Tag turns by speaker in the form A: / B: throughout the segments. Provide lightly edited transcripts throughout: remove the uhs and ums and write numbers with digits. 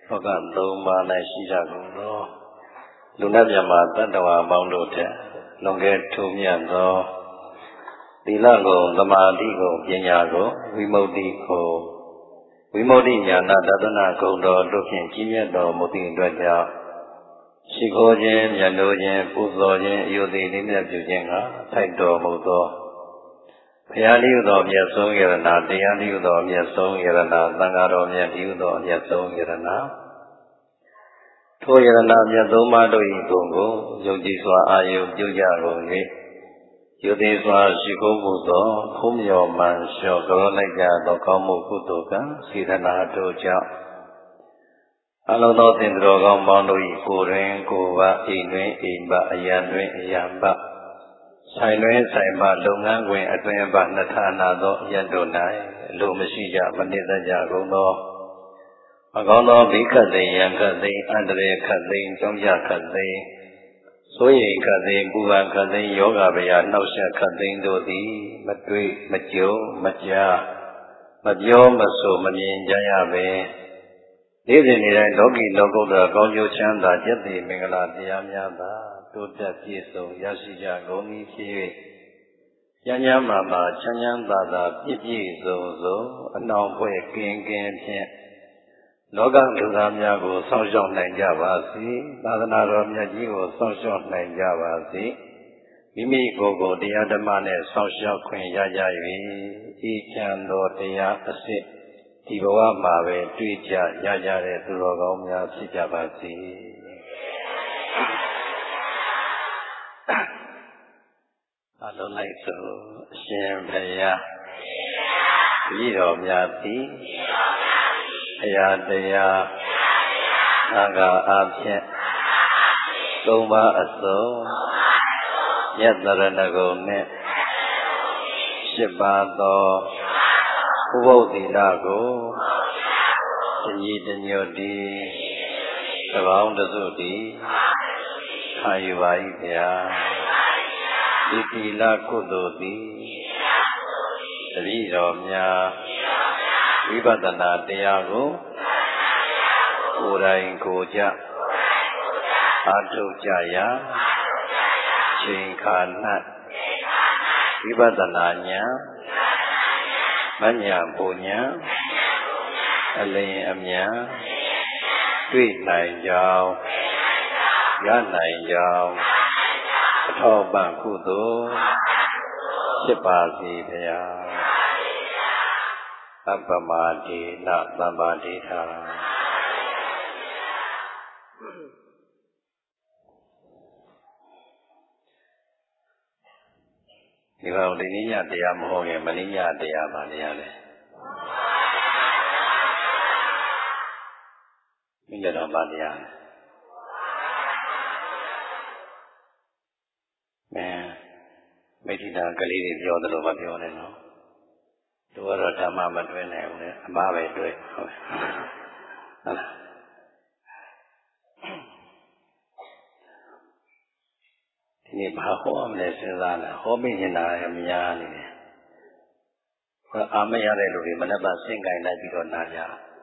A: လောကသုံးပါး၌ရှိကြကုန်သောလူနာမြတ်မှာတတ္တဝါပေါင်းတို့ထက်လွန်ကဲထူးမြတ်သောသီလကိုသမာဓိကိုပညာကိုဝိမု ക്തി ကိုဝိမု ക്തി ဉာဏတသနာဂုဏ်တော်တို့ဖြင့်ကြီးမြတ်တော်မူသည့်အတွက်ကြောင့်ရှိခိုးခြင်းမြတ်နိုးခြင်းပူဇော်ခြင်းအယုသိလေးမြတ်ပြုခြင်းကထိုက်တော်မူသောဘုရားလေးတော်မြတ်ဆုံးယရနာတရားလေးတော်မြတ်ဆုံးယရနာသံဃာတော်မြတ်လေးတော်မြတ်ဆုံးယရနာထိုယရနာမြတ်သုံးပါးတို့၏ဂုဏ်ကိုယုံကြည်စွာအာရုံပြုကြကုန်၍ယုသိစွာရှိခိုးမှုသောဖုံးမြော်မှန်လျှော်ကြောလိုက်ကြသောကောင်းမှုကုသိုလ်ကံစေတနာတို့ကြောင့်အလုံးသောသင်္တော်ကောင်းပေါင်းတို့၏ကိုယ်တွင်ကိုယ်ပါအိမ်တွင်အိမ်ပါအရန်တွင်အရန်ပါဆိုင်တွင်ဆိုင်ပါလုပ်ငန်းခွင်အတွင်ပါနှစ်ဌာနသောအရန်တို့၌အလိုမရှိကြမနစ်သက်ကြကုန်သောအကောင်းသောဘိခတ်သိရန်ခတ်သိအန္တရာယ်ခတ်သိကြောင့်ကြခတ်သိစိုးရိမ်ခတ်သိပူပန်ခတ်သိယောဂဗျာနှောက်ယှက်ခတ်သိတို့သည်မတွေ့မကြုံမကြားမပြောမဆိုမမြင်ကြရပဲနေ့စဉ်နေ့တိုင်းလောကီလောကုတ္တရာကောင်းကျိုးချမ်းသာကျက်တည်မင်္ဂလာတရားများသာတိုးတက်ပြည့်စုံရရှိကြကုန်၏ဖြစ်၍ကျမ်းမ်းမာချမ်းချမ်းသာသာပြည့်ပြည့်စုံစုံအနှောင်ဖွဲ့ကင်းကင်းဖြင့်လောကလူသားများကိုစောင့်ရှောက်နိုင်ကြပါစေသာသနာတော်မြတ်ကြီးကိုစောင့်ရှောက်နိုင်ကြပါစေမိမိကိုယ်ကိုတရားဓမ္မနဲ့စောင့်ရှောက်ခွင့်ရကြ၍ဤချမ်းသောတရားအစစ်ဒီဘဝမှာပဲတွေ့ကြရကြတဲ့သူတော်ကောင်းများဖြစ်ကြပါစေအလုံးလိုက်ဆိုအရှင်ဘုရားဤတော်များသည်ဘုရားတရားသံဃာအဖြစ်သုံးပါးအစုံယတရဏဂုံနှင့်8ပါးသောဥပုသ္သီလကိုတညီတညွတ်တည်းသဘောင်းတစုတည်းခံယူပါ၏ဗျာဒီသီလကုသိုလ်သည်တတိတော်များဝိပဿနာတရားကိုကိုယ်တိုင်ကိုယ်ကြအားထုတ်ကြရာချိန်ခါ၌ဝိပဿနာဉာဏ်မဉ္ဇဉ်ပူဉာဏ်အလင်းအမြန်တွေ့နိုင်ကြောင်းရနိုင်ကြောင်းအထောက်ပံ့ကုသိုလ်ဖြစ်ပါစေဗျာအပ္ပမဒေနသဗ္ဗဒေထာဒီကောင်ဒီနည်းညတရားမဟုတ်ရင်မနည်းညတရားပါနေရလေမိကြတော့ပါတရားမိဋ္ဌိတာကလေးတွေပြောသလိုမပြောနဲ့နော်သူကတော့ဓမ္မမတွဲနိုင်ဘူးလေအမှားပဲတွဲဟုတ်လားဒီနေ့ဘာဟောမလဲစဉ်းစားလာဟောမိနေတာအများနေတယ်အာမရတဲ့လူတွေမနက်ပါစင့်ကြိုင်လိုက်ပြီးတော့နာကြ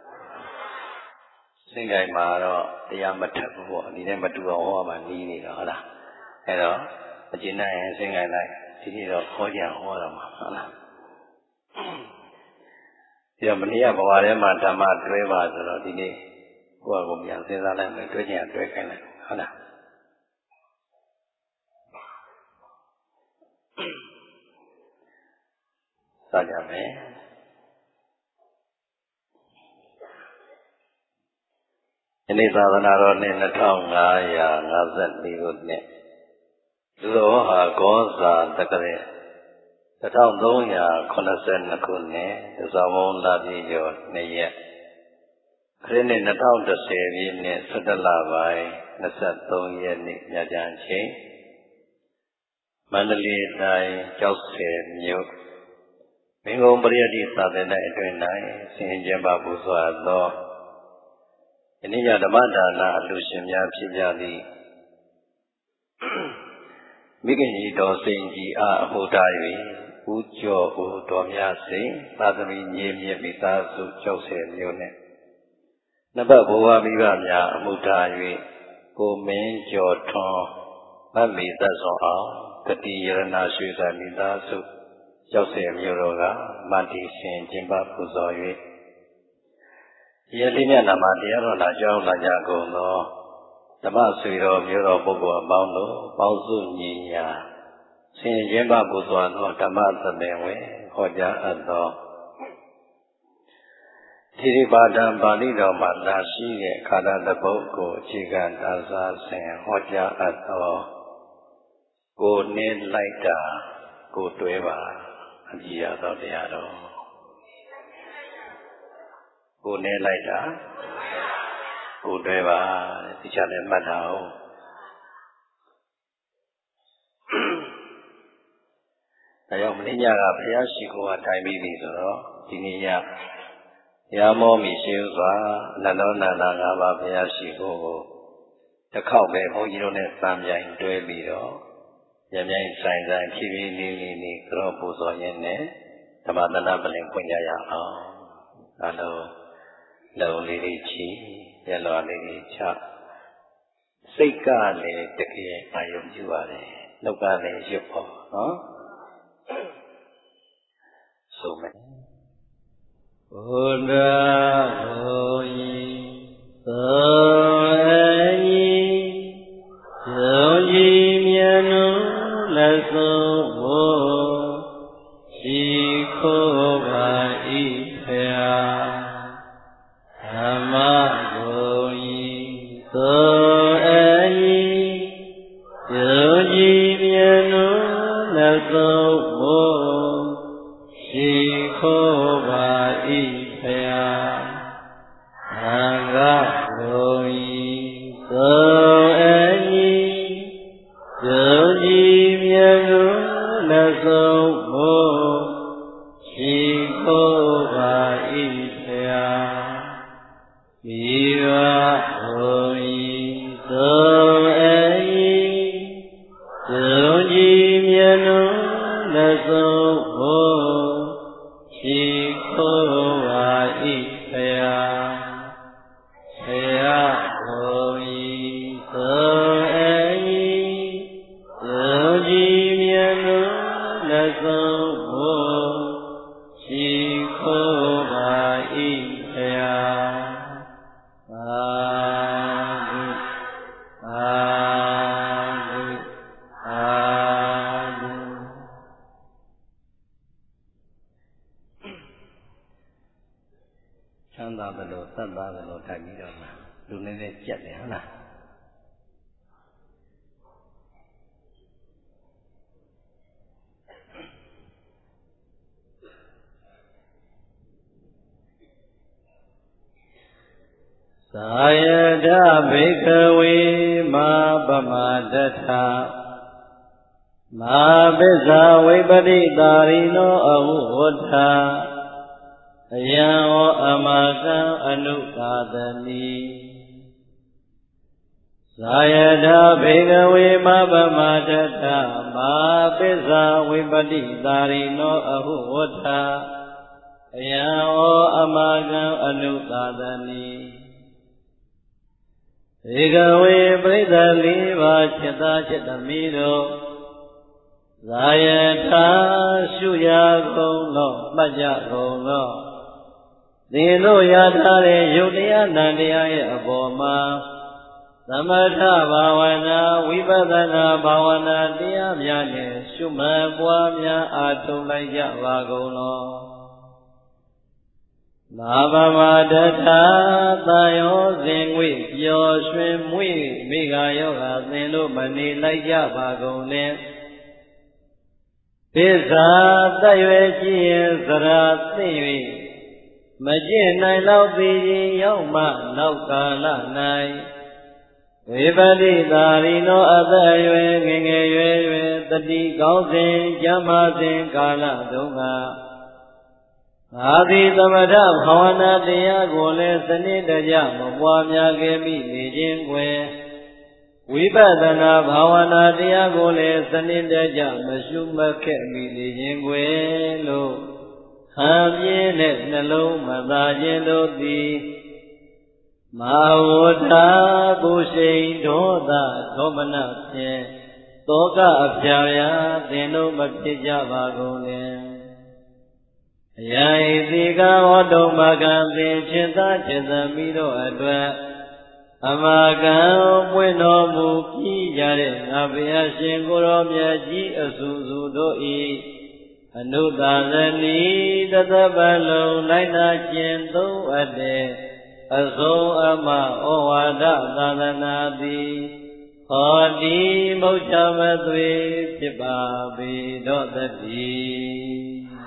A: စင့်ကြိုင်မှာတော့တရားမထက်ဘူးပေါ့ဒီနေ့မတူအောင်ဟောမှနီးနေတာဟုတ်လားအဲ့တော့အကျဉ်းနဲ့စင့်ကြိုင်လိုက်ဒီနေ့တော့ခေါ်ကြဟောတော့မှာဟုတ်လားဒီတော့မနေ့ကဘဝထဲမှာဓမ္မတွဲပါဆိုတော့ဒီနေ့ကိုယ့်အကူပြန်စဉ်းစားလိုက်မယ်တွဲချင်တွဲခိုင်းလိုက်ဟုတ်လားစကြမယ်ဒီနေ့သာသနာတော်နှစ်2554ခုနှစ်လူတော်ဟာကောဇာတက္ကရာ1382ခုနှစ်သဇောင်းလပြည့်ကျော်2ရက်ခရစ်နှစ်2010ပြည့်နှစ်17လပိုင်း23ရက်နေ့ညချမ်းချိန်မန္တလေးတိုင်းကျောက်ဆည်မြို့မင်းကုန်းပရိယတ္တိသာသနာအတွင်း၌ဆင်ကျင်ပါပူဇော်သောယနေ့ညဓမ္မဒါနအလှူရှင်များဖြစ်ကြသည်မိခင်ကြီးတော်စိန်ကြီးအားအမှုထား၍ဦးကျော်ဦးတော်များစိန်သာသမီညီမြင့်မိသားစုကျောက်ဆည်မြို့နှင့် Nā bā bōvā mīvā miyā amūtā yuī Kō mēn jō tōng Mā mī tā sōng āo Gati yarana shūgā mītā sū Yau sē miyo rō gā Mā tī sēn jimbā pūsō yuī Yā lī miyā nā mā tiyā rō nā chōng nā jā gōng nō Dhamma sui rō miyo rō bōgō bāng lō Bāng sū nī nyā Sēn jimbā pūsō nō Dhamma sā tēng wē Hō jā āt nō Tiripādāṃ Pālī Rōmā Lāshī Ye Khārātā Bōgō Chīgān Tāsā Sēn Hōjā Atō Kō Nē LaikTā Kō Tuevā Ajīyā Tō Tiyā Rō Kō Nē LaikTā Kō Tuevā Tichā Nē Mаттā Hō Tāyō Mani Nyā Gā Phayā Shī Kō Wā Thai Mī Bī Sō Rō Tīnī Nyā Yāmo mī shīw sā, nāno nānā ngā bā bhayā shī kō tā khāo bē bō jī rō nē sām yāñ tuē bī rō yam yāñ sāñ sāñ phī phī nī nī nī karo pū sō yin nē Dhamma Thana Palin puñ jā yā āo ālo lâu lī rī chī, yā lō lī rī chā Siết kā lē tā kī ā yōng jū bā lē Nō kā lē yō pō Sō mē Buddha Hoyi Soyi Yogi Myanu Laso Wo Shiko Vai Phaya Dhamma Hoyi Soyi Yogi Myanu Laso Wo Shiko Vai Phaya Dhanga Hoyi Soyi Yogi Myanu Laso Wo Shiko Vai Phaya Miva Hoyi Soyi Yogi Myanu Laso Wo Shiko Vai Phaya Phaya Hoyi Soyi Yogi Myanu Laso Wo Shiko Vai Phaya Ādu Ādu Āduချမ်းသာတယ်လို့သတ်သားတယ်လို့ထိုင်ပြီးတော့လူနည်းနည်းကြက်တယ်ဟုတ်လားသာယတဘိကဝေမာပမတထမာပိစ္ဆာဝိပတိတာရိနောအဟုဝဋ္ဌအယံဝအမကံအနုပါဒနိသာယတဘိကဝေမာပမတထမာပိစ္ဆာဝိပတိတာရိနောအဟုဝဋ္ဌအယံဝအမကံအနုပါဒနိဧကဝေပရိသတ်လေးပါးจิตသားจิตသမီးတို့သာယထာရှုရကုန်သောမှတ်ကြကုန်သောသင်တို့ရထားတဲ့ယုတ်တရားနံတရားရဲ့အပေါ်မှာသမထဘာဝနာဝိပဿနာဘာဝနာတရားများနဲ့ရှုမှတ်ပွားများအားထုတ်လိုက်ကြပါကုန်လောမာပမတထသာယောစဉ်ငွေပျော်ရွှင်မွေ့မိဂါယောဂသင်တို့မနေလိုက်ကြပါကုန်နဲ့ပိစ္ဆာတရွယ်ကြည့်ရင်သရာသိ၍မကျင့်နိုင်လောက်သည်ရင်ရောက်မှနောက်ကာလ၌ဝိပတိတာရိနောအသက်အရွယ်ငယ်ငယ်ရွယ်ရွယ်တတိကောင်းစဉ်ကျမ်းမာစဉ်ကာလတုန်းကငါသည်သမထဘာဝနာတရားကိုလည်းစနစ်တကျမပွားများခဲ့မိနေခြင်းကွယ်ဝိပဿနာဘာဝနာတရားကိုလည်းစနစ်တကျမရှုမှတ်ခဲ့မိနေခြင်းကွယ်လို့ ဟံပြင်းတဲ့နှလုံးမသာခြင်းတို့သည် Mahota Bushin Doda Domana Toga Apjaya Deno Mapija Bagone Yaidiga Odomagan Chinta Chizamido Adwa Amagan Bueno Muki Yare Abia Shingoro Miyaji Asuzu Doi Anudazani Tatabalo Laina Chinto Ade Aso Ama Owada Dadanadi Odi Mochamadwe Chibabi Dotati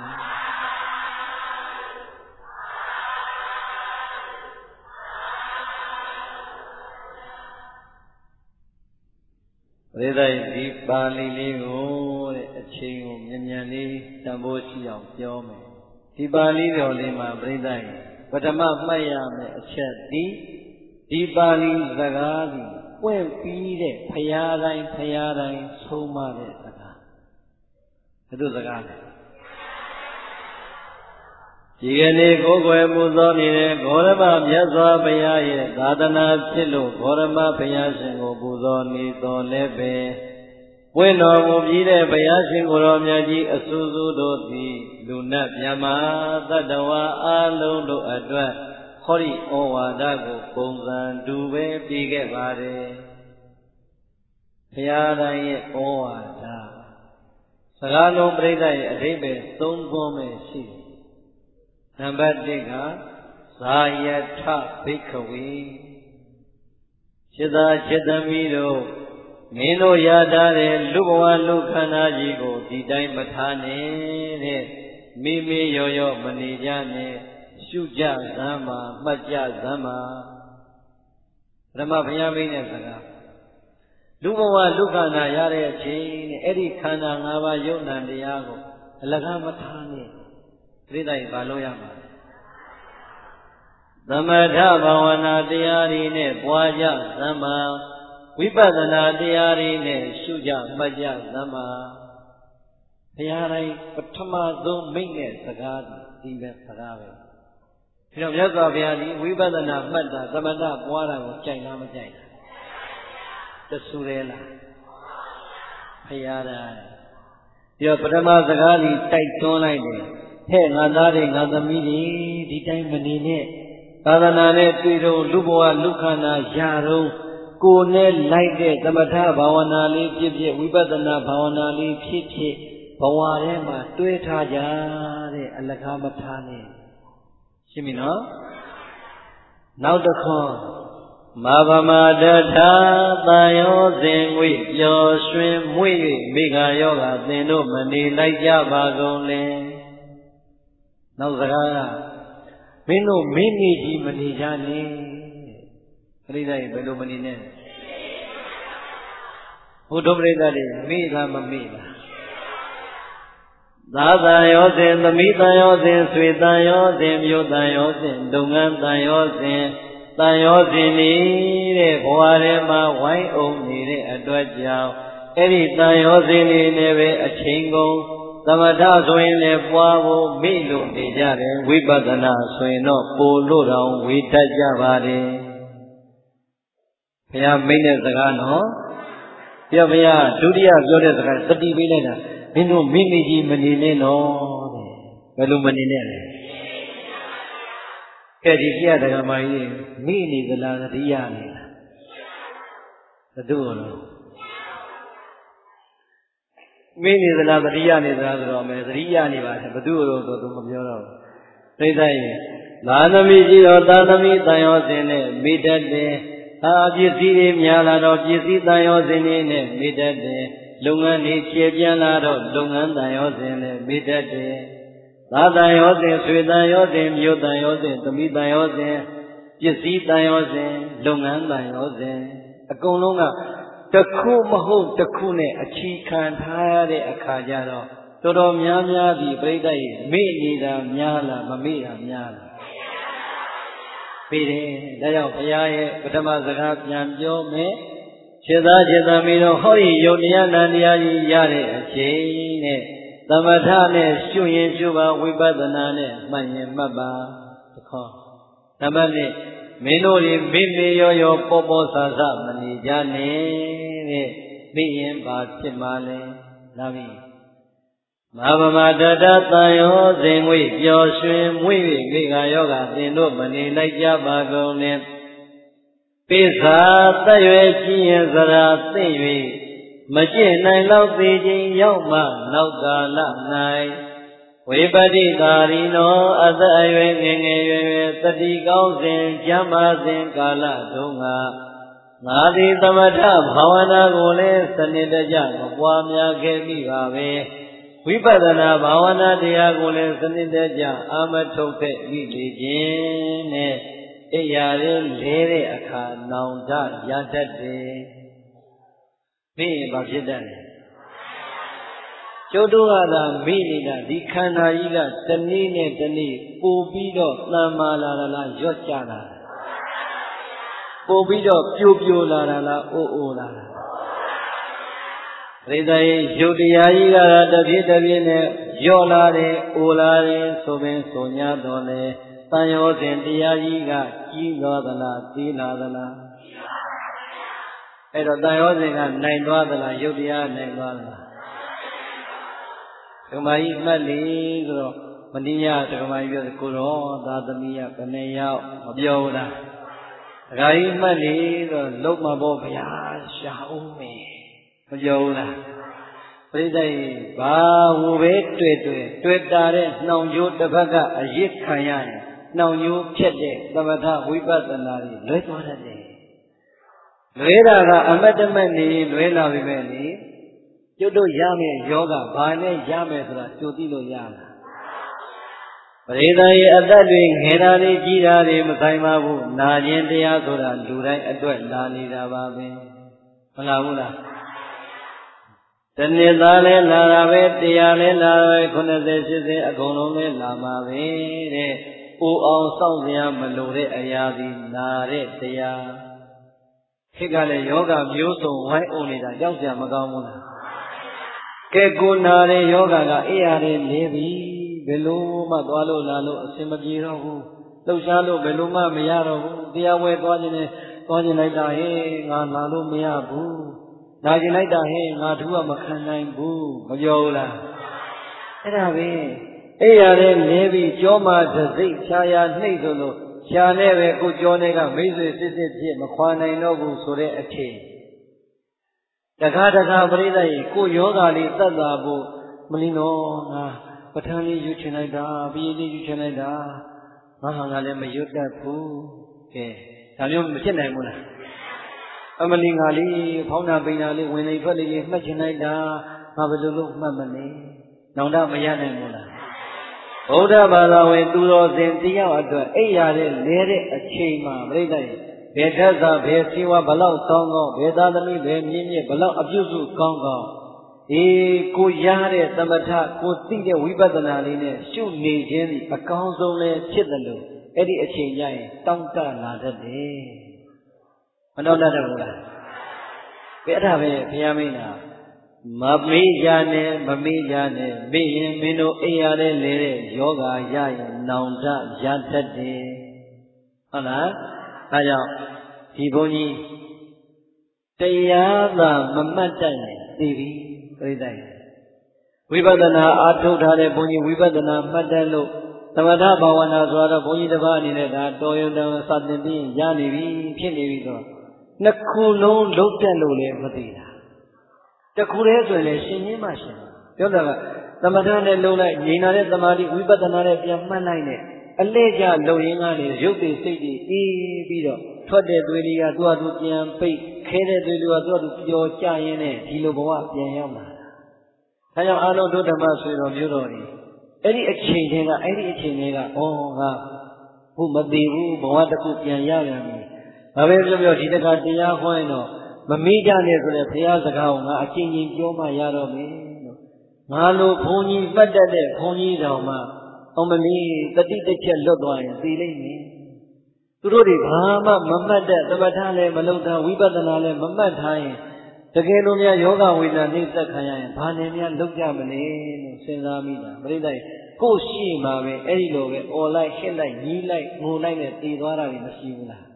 A: Reda di Bali Ligo, Chingo, Minyani, Tamboshi of Yome. Di Bali Lima, Breda, Patama Maya, Di Bali Zagadi, when Pide, Payada, Soma, Zaga. Zaga. Yene Gogo Muzoni, Gorama, Yazwa Bayaye, Dadana Chilo, Gorama Bayashingo, Buzoni, Dolebe, Bueno Mubide, Bayashin Goromyaji, Asuzu Doti, Luna Yama, Dadawa, Alondo Adwa, Hori Owa Dago, Ponzan, Dube, Pige Vare, Payada Owa Da, Sagano Breda, Rebe, Stone Gome, She. Number 2 Sayatha Bhikkhave Chitta Chittamiro Mino Yadare Lubwa Lukhana Ji Ko Di Dai Mathane De Mimi Yoyo Manijane Shuja Dhamma Majja Dhamma Brahma Bhaya Mine Saga Lubwa Lukhana Yare Chin Edi Khana Ngaba Yona Diyago Alaga Mathane Rida Baloyama Samatha Bhavana Tiyari Ne Bwaja Dhamma Vipassana Tiyari Ne Shuja Majja Dhamma Tiyari Pathama Do Mine Sagadi Dime Sagave Philo Myatwa Bhayani Vipassana Matta Samatha Bwara Ko Chaina Ma Chaina Tasure La Phayara Yo Pathama Sagadi Tai Ton Lai Ne Hey, Nadari, Nadamiri, the time Manine, Tadanane, Tiro, Lubwa, Lukana, Yaro, Kone, Light, Tamatha, Bhavanali, Pipi, Vipassana, Bhavanali, Pipi, Bhavarema, Tuetaja, Alakamatane. Shimino? Now the call. Mabamada, Tayo, Zengwi, Yo, Shrim, Mui, Miga Yoga, Zeno, Mani, Laija, Bagole. Now Zaga Mino Mini Manijani Rida Belo Manine Udobreda Mila Mamila Dada Yosin, the Mita Yosin, Swita Yosin, Yuta Yosin, Dungan Yosin, Tayosini, Huarema, White Omni, Adwaja, Eri Tayosini, Neve, a Chingo. Samatha Swin Pwavo Milu Nijare Vipassana Swino Polo Down Vitajavare Paya Mine Sagano Paya Dudia Yoda Saga Sati Vilena Minu Miniji Manine no Velu Manine Kadikia Dagamai Mini the Ladiani the Duo Mini the Lavia Nidra, Ria Niva, Baduro, Mabio. Say, Lanami, Danami, Diosine, Midade, Abisi, Mialado, Gisi, Diosine, Midade, Lungani, Chiapianado, Lungan, Diosine, Midade, Ladiosin, Swedayosin, Yodayosin, Tomidayosin, Gisi, Diosine, Lungan, Diosine, Agonunga. Taku Maho Takune, a chikan Tare Akajaro, Todo Myamya di Bredai, Minida Myala, Mamia Myala. Pide, Dayo Payaye, Patama Zagat Yamjo me, Cheda Jedamino, Hori Yoniana Yare, Chene, Tamatane, Shuyin Shuba, Vipassana, Manye Maba, the call. Tamane,
B: မင်းတို့မေမေရောရောပေါ်ပေါ်ဆာဆာမနေကြနဲ့တဲ့သိရင်ဘာဖြစ်မှလဲလာပြီမဟာဗမာတတတန်ရောစဉ်ငွေပျော်ရွှင်မွေ့၍မိဂါယောဂသင်တို့မနေလိုက်ကြပါကုန်နဲ့ပိစာတရွယ်ကြီးရင်စရာသိ၍မကျင့်နိုင်လောက်သေးခြင်းရောက်မှနောက်ကာလ၌ဝိပတိကာရီနောအသက်အရွယ်ငယ်ငယ်ရွယ်ရွယ်တတိကောင်းစဉ်ကျမ်းမာစဉ်ကာလတုန်းကငါသည်သမထဘာဝနာကိုလည်းစနစ်တကျမပွားများခဲ့မိပါပဲဝိပဿနာဘာဝနာတရားကိုလည်းစနစ်တကျအာမထုတ်ခဲ့မိလေခြင်းနဲ့အိယာရင်းလဲတဲ့အခါနောင်တရတတ်တယ်မိရင်ဘာဖြစ်တတ်လဲကျုပ်တို့ကသာမိနေတာဒီခန္ဓာကြီးကတနည်းနဲ့တနည်းပို့ပြီးတော့တန်မာလာလားရွတ်ကြလာပို့ပြီးတော့ပြိုပြိုလာတာလားအိုးအိုးလာပရိသတ်ရဲ့ရုပ်တရားကြီးကတပြည့်တပြည့်နဲ့ရော့လာတယ်အိုလာတယ်ဆိုပင်ဆို냐တော့လေတန်ရောစဉ်တရားကြီးကကြီးသွားသလားသေးလာသလားအဲ့တော့တန်ရောစဉ်ကနိုင်သွားသလားရုပ်တရားနိုင်သွားသလားဓမ္မကြီးမှတ်လေဆိုတော့မတိညဓမ္မကြီးပြောကိုရောသာသမီးကဘယ်နဲ့ရောက်မပြောဘူးလားဒကာကြီးမှတ်လေဆိုတော့လုံးမပေါ်ဗျာရှာဦးမယ်မပြောဘူးလားပရိသတ်ဘာဟိုပဲတွေ့တာတဲ့နှောင်ကြိုးတစ်ဖက်ကအရစ်ခံရရင်နှောင်ကြိုးဖြတ်တဲ့သမထဝိပဿနာတွေလွဲသွားတတ်တယ်လွဲတာကအမတ်တမတ်နေလွဲလာပြီပဲလေကျွတ်တို့ရမယ်ယောဂဘာနဲ့ရမယ်ဆိုတာကြိုသိလို့ရမှာပရိသတ်ရဲ့အသက်တွေငယ်တာတွေကြီးတာတွေမဆိုင်ပါဘူးနာခြင်းတရားဆိုတာလူတိုင်းအတွက်လာနေတာပါပဲမလားဘူးလားတနေ့သားလဲလာတာပဲတရားလဲလာပဲ90 80အကုန်လုံးလဲလာမှာပဲတဲ့။အိုအောင်စောင့်စရာမလိုတဲ့အရာဒီနာတဲ့တရား။ခေတ်ကလည်းယောဂမျိုးစုံဝိုင်းအောင်နေတာကြောက်စရာမကောင်းဘူးလား။ကဲကိုနာတဲ့ယောဂကအေးရတယ်နေပြီဘယ်လိုမှသွားလို့လာလို့အဆင်မပြေတော့ဘူး။လှုပ်ရှားလို့ဘယ်လိုမှမရတော့ဘူး။တရားဝဲသွားခြင်းနဲ့သွားခြင်းလိုက်တာဟဲ့ငါလာလို့မရဘူး။နာကျင်လိုက်တာဟဲ့ငါသူကမခံနိုင်ဘူးမပြောဘူးလားအဲ့ဒါပဲအဲ့ရတဲ့နေပြီးကြောမှတစိတ်ဖြာရနှိမ့်ဆိုလို့ဖြာနဲ့ပဲကိုကြောနဲ့ကမိတ်ဆွေစစ်စစ်ဖြစ်မခွာနိုင်တော့ဘူးဆိုတဲ့အချိန်တခါပရိသတ်ကြီးကိုယောဂါလေးသက်သာဖို့မလီနော်ငါပဋ္ဌာန်းလေးယူချင်လိုက်တာဘီလေးယူချင်လိုက်တာငါဟာငါလည်းမရွတ်တတ်ဘူးကဲဒါမျိုးမဖြစ်နိုင်ဘူးလားအမလီငါလေးဖောင်းနာပိန်နာလေးဝင်နေထွက်လေးမှတ်ချင်လိုက်တာငါဘယ်လိုလုပ်မှတ်မလဲနောင်တမရနိုင်ဘူးလားဗုဒ္ဓဘာသာဝင်သူတော်စင်တရားအတွက်အိပ်ရတဲ့လဲတဲ့အချိန်မှာပြိဿရဲ့ဘယ်ထက်သာဘယ်စီဝါဘလောက်ကောင်းကောင်းဘယ်သားသမီးဘယ်မြင့်မြင့်ဘလောက်အပြုစုကောင်းကောင်းကိုရတဲ့သမထကိုသိတဲ့ဝိပဿနာလေးနဲ့ရှုနေခြင်းဒီအကောင်းဆုံးလဲဖြစ်တယ်လို့အဲ့ဒီအချိန်ကျရင်တောင့်တလာတတ်တယ်မတော်တတ်ဘူးလားကဲအဲ့ဒါပဲဘုရားမင်းကမမေးကြနဲ့မမေးကြနဲ့မေးရင်မင်းတို့အိပ်ရတဲ့လေတဲ့ယောဂရရင်နောင်တရတတ်တယ်ဟုတ်လားဒါကြောင့်ဒီဘုန်းကြီးတရားသာမမှတ်တတ်ရင်သိပြီပြိဿရဲ့ဝိပဿနာအားထုတ်ထားတဲ့ဘုန်းကြီးဝိပဿနာမှတ်တတ်လို့သမထဘာဝနာဆိုတော့ဘုန်းကြီးတစ်ပါးအနေနဲ့ဒါတော်ရုံတန်စတင်ပြီးရနေပြီဖြစ်နေပြီတော့နှစ်ခုလုံးလုံးတက်လို့လည်းမသိတာတခုတည်းဆိုရင်ရှင်ရင်းမှရှင်ပြောတာကသမထနဲ့လုံးလိုက်ငြိမ်လာတဲ့သမာဓိဝိပဿနာနဲ့ပြန်မှတ်လိုက်နဲ့အလဲကျလုံရင်းကနေရုပ်တည်စိတ်တည်အေးပြီးတော့ထွက်တဲ့သွေးလေးကသူ့ဟာသူပြန်ပိတ်ခဲတဲ့သွေးလေးကသူ့ဟာသူပျော်ကျရင်းနဲ့ဒီလိုဘဝပြန်ရောက်လာတာဒါကြောင့်အာလုံးတို့ဓမ္မဆွေတော်မျိုးတော်တွေအဲ့ဒီအချိန်ချင်းကဩငါဘုမသေးဘူးဘဝတစ်ခုပြန်ရပြန်ပြီဘာပဲပြောဒီတခါတရားဟောရင်တော့မမေ့ကြနဲ့ဆိုတဲ့ဘုရားစကားကိုငါအချင်းချင်းပြောမှရတော့မယ်လို့ငါလိုဘုန်းကြီးမှတ်တတ်တဲ့ဘုန်းကြီးတော်မှာအောင်မလီတတိတစ်ချက်လွတ်သွားရင်သိလိမ့်မယ်သူတို့တွေဘာမှမမှတ်တဲ့သမထလည်းမလုပ်တာဝိပဿနာလည်းမမှတ်ထားရင်တကယ်လို့များယောဂဝေဒနာနှိစ္စခံရရင်ဘာနဲ့များလုပ်ကြမလဲလို့စဉ်းစားမိတာပြိဿကိုရှိမှာပဲအဲ့ဒီလိုပဲអော်လိုက်ဟစ်လိုက်ညီးလိုက်ငိုလိုက်နဲ့တည်သွားတာတွေမရှိဘူးလား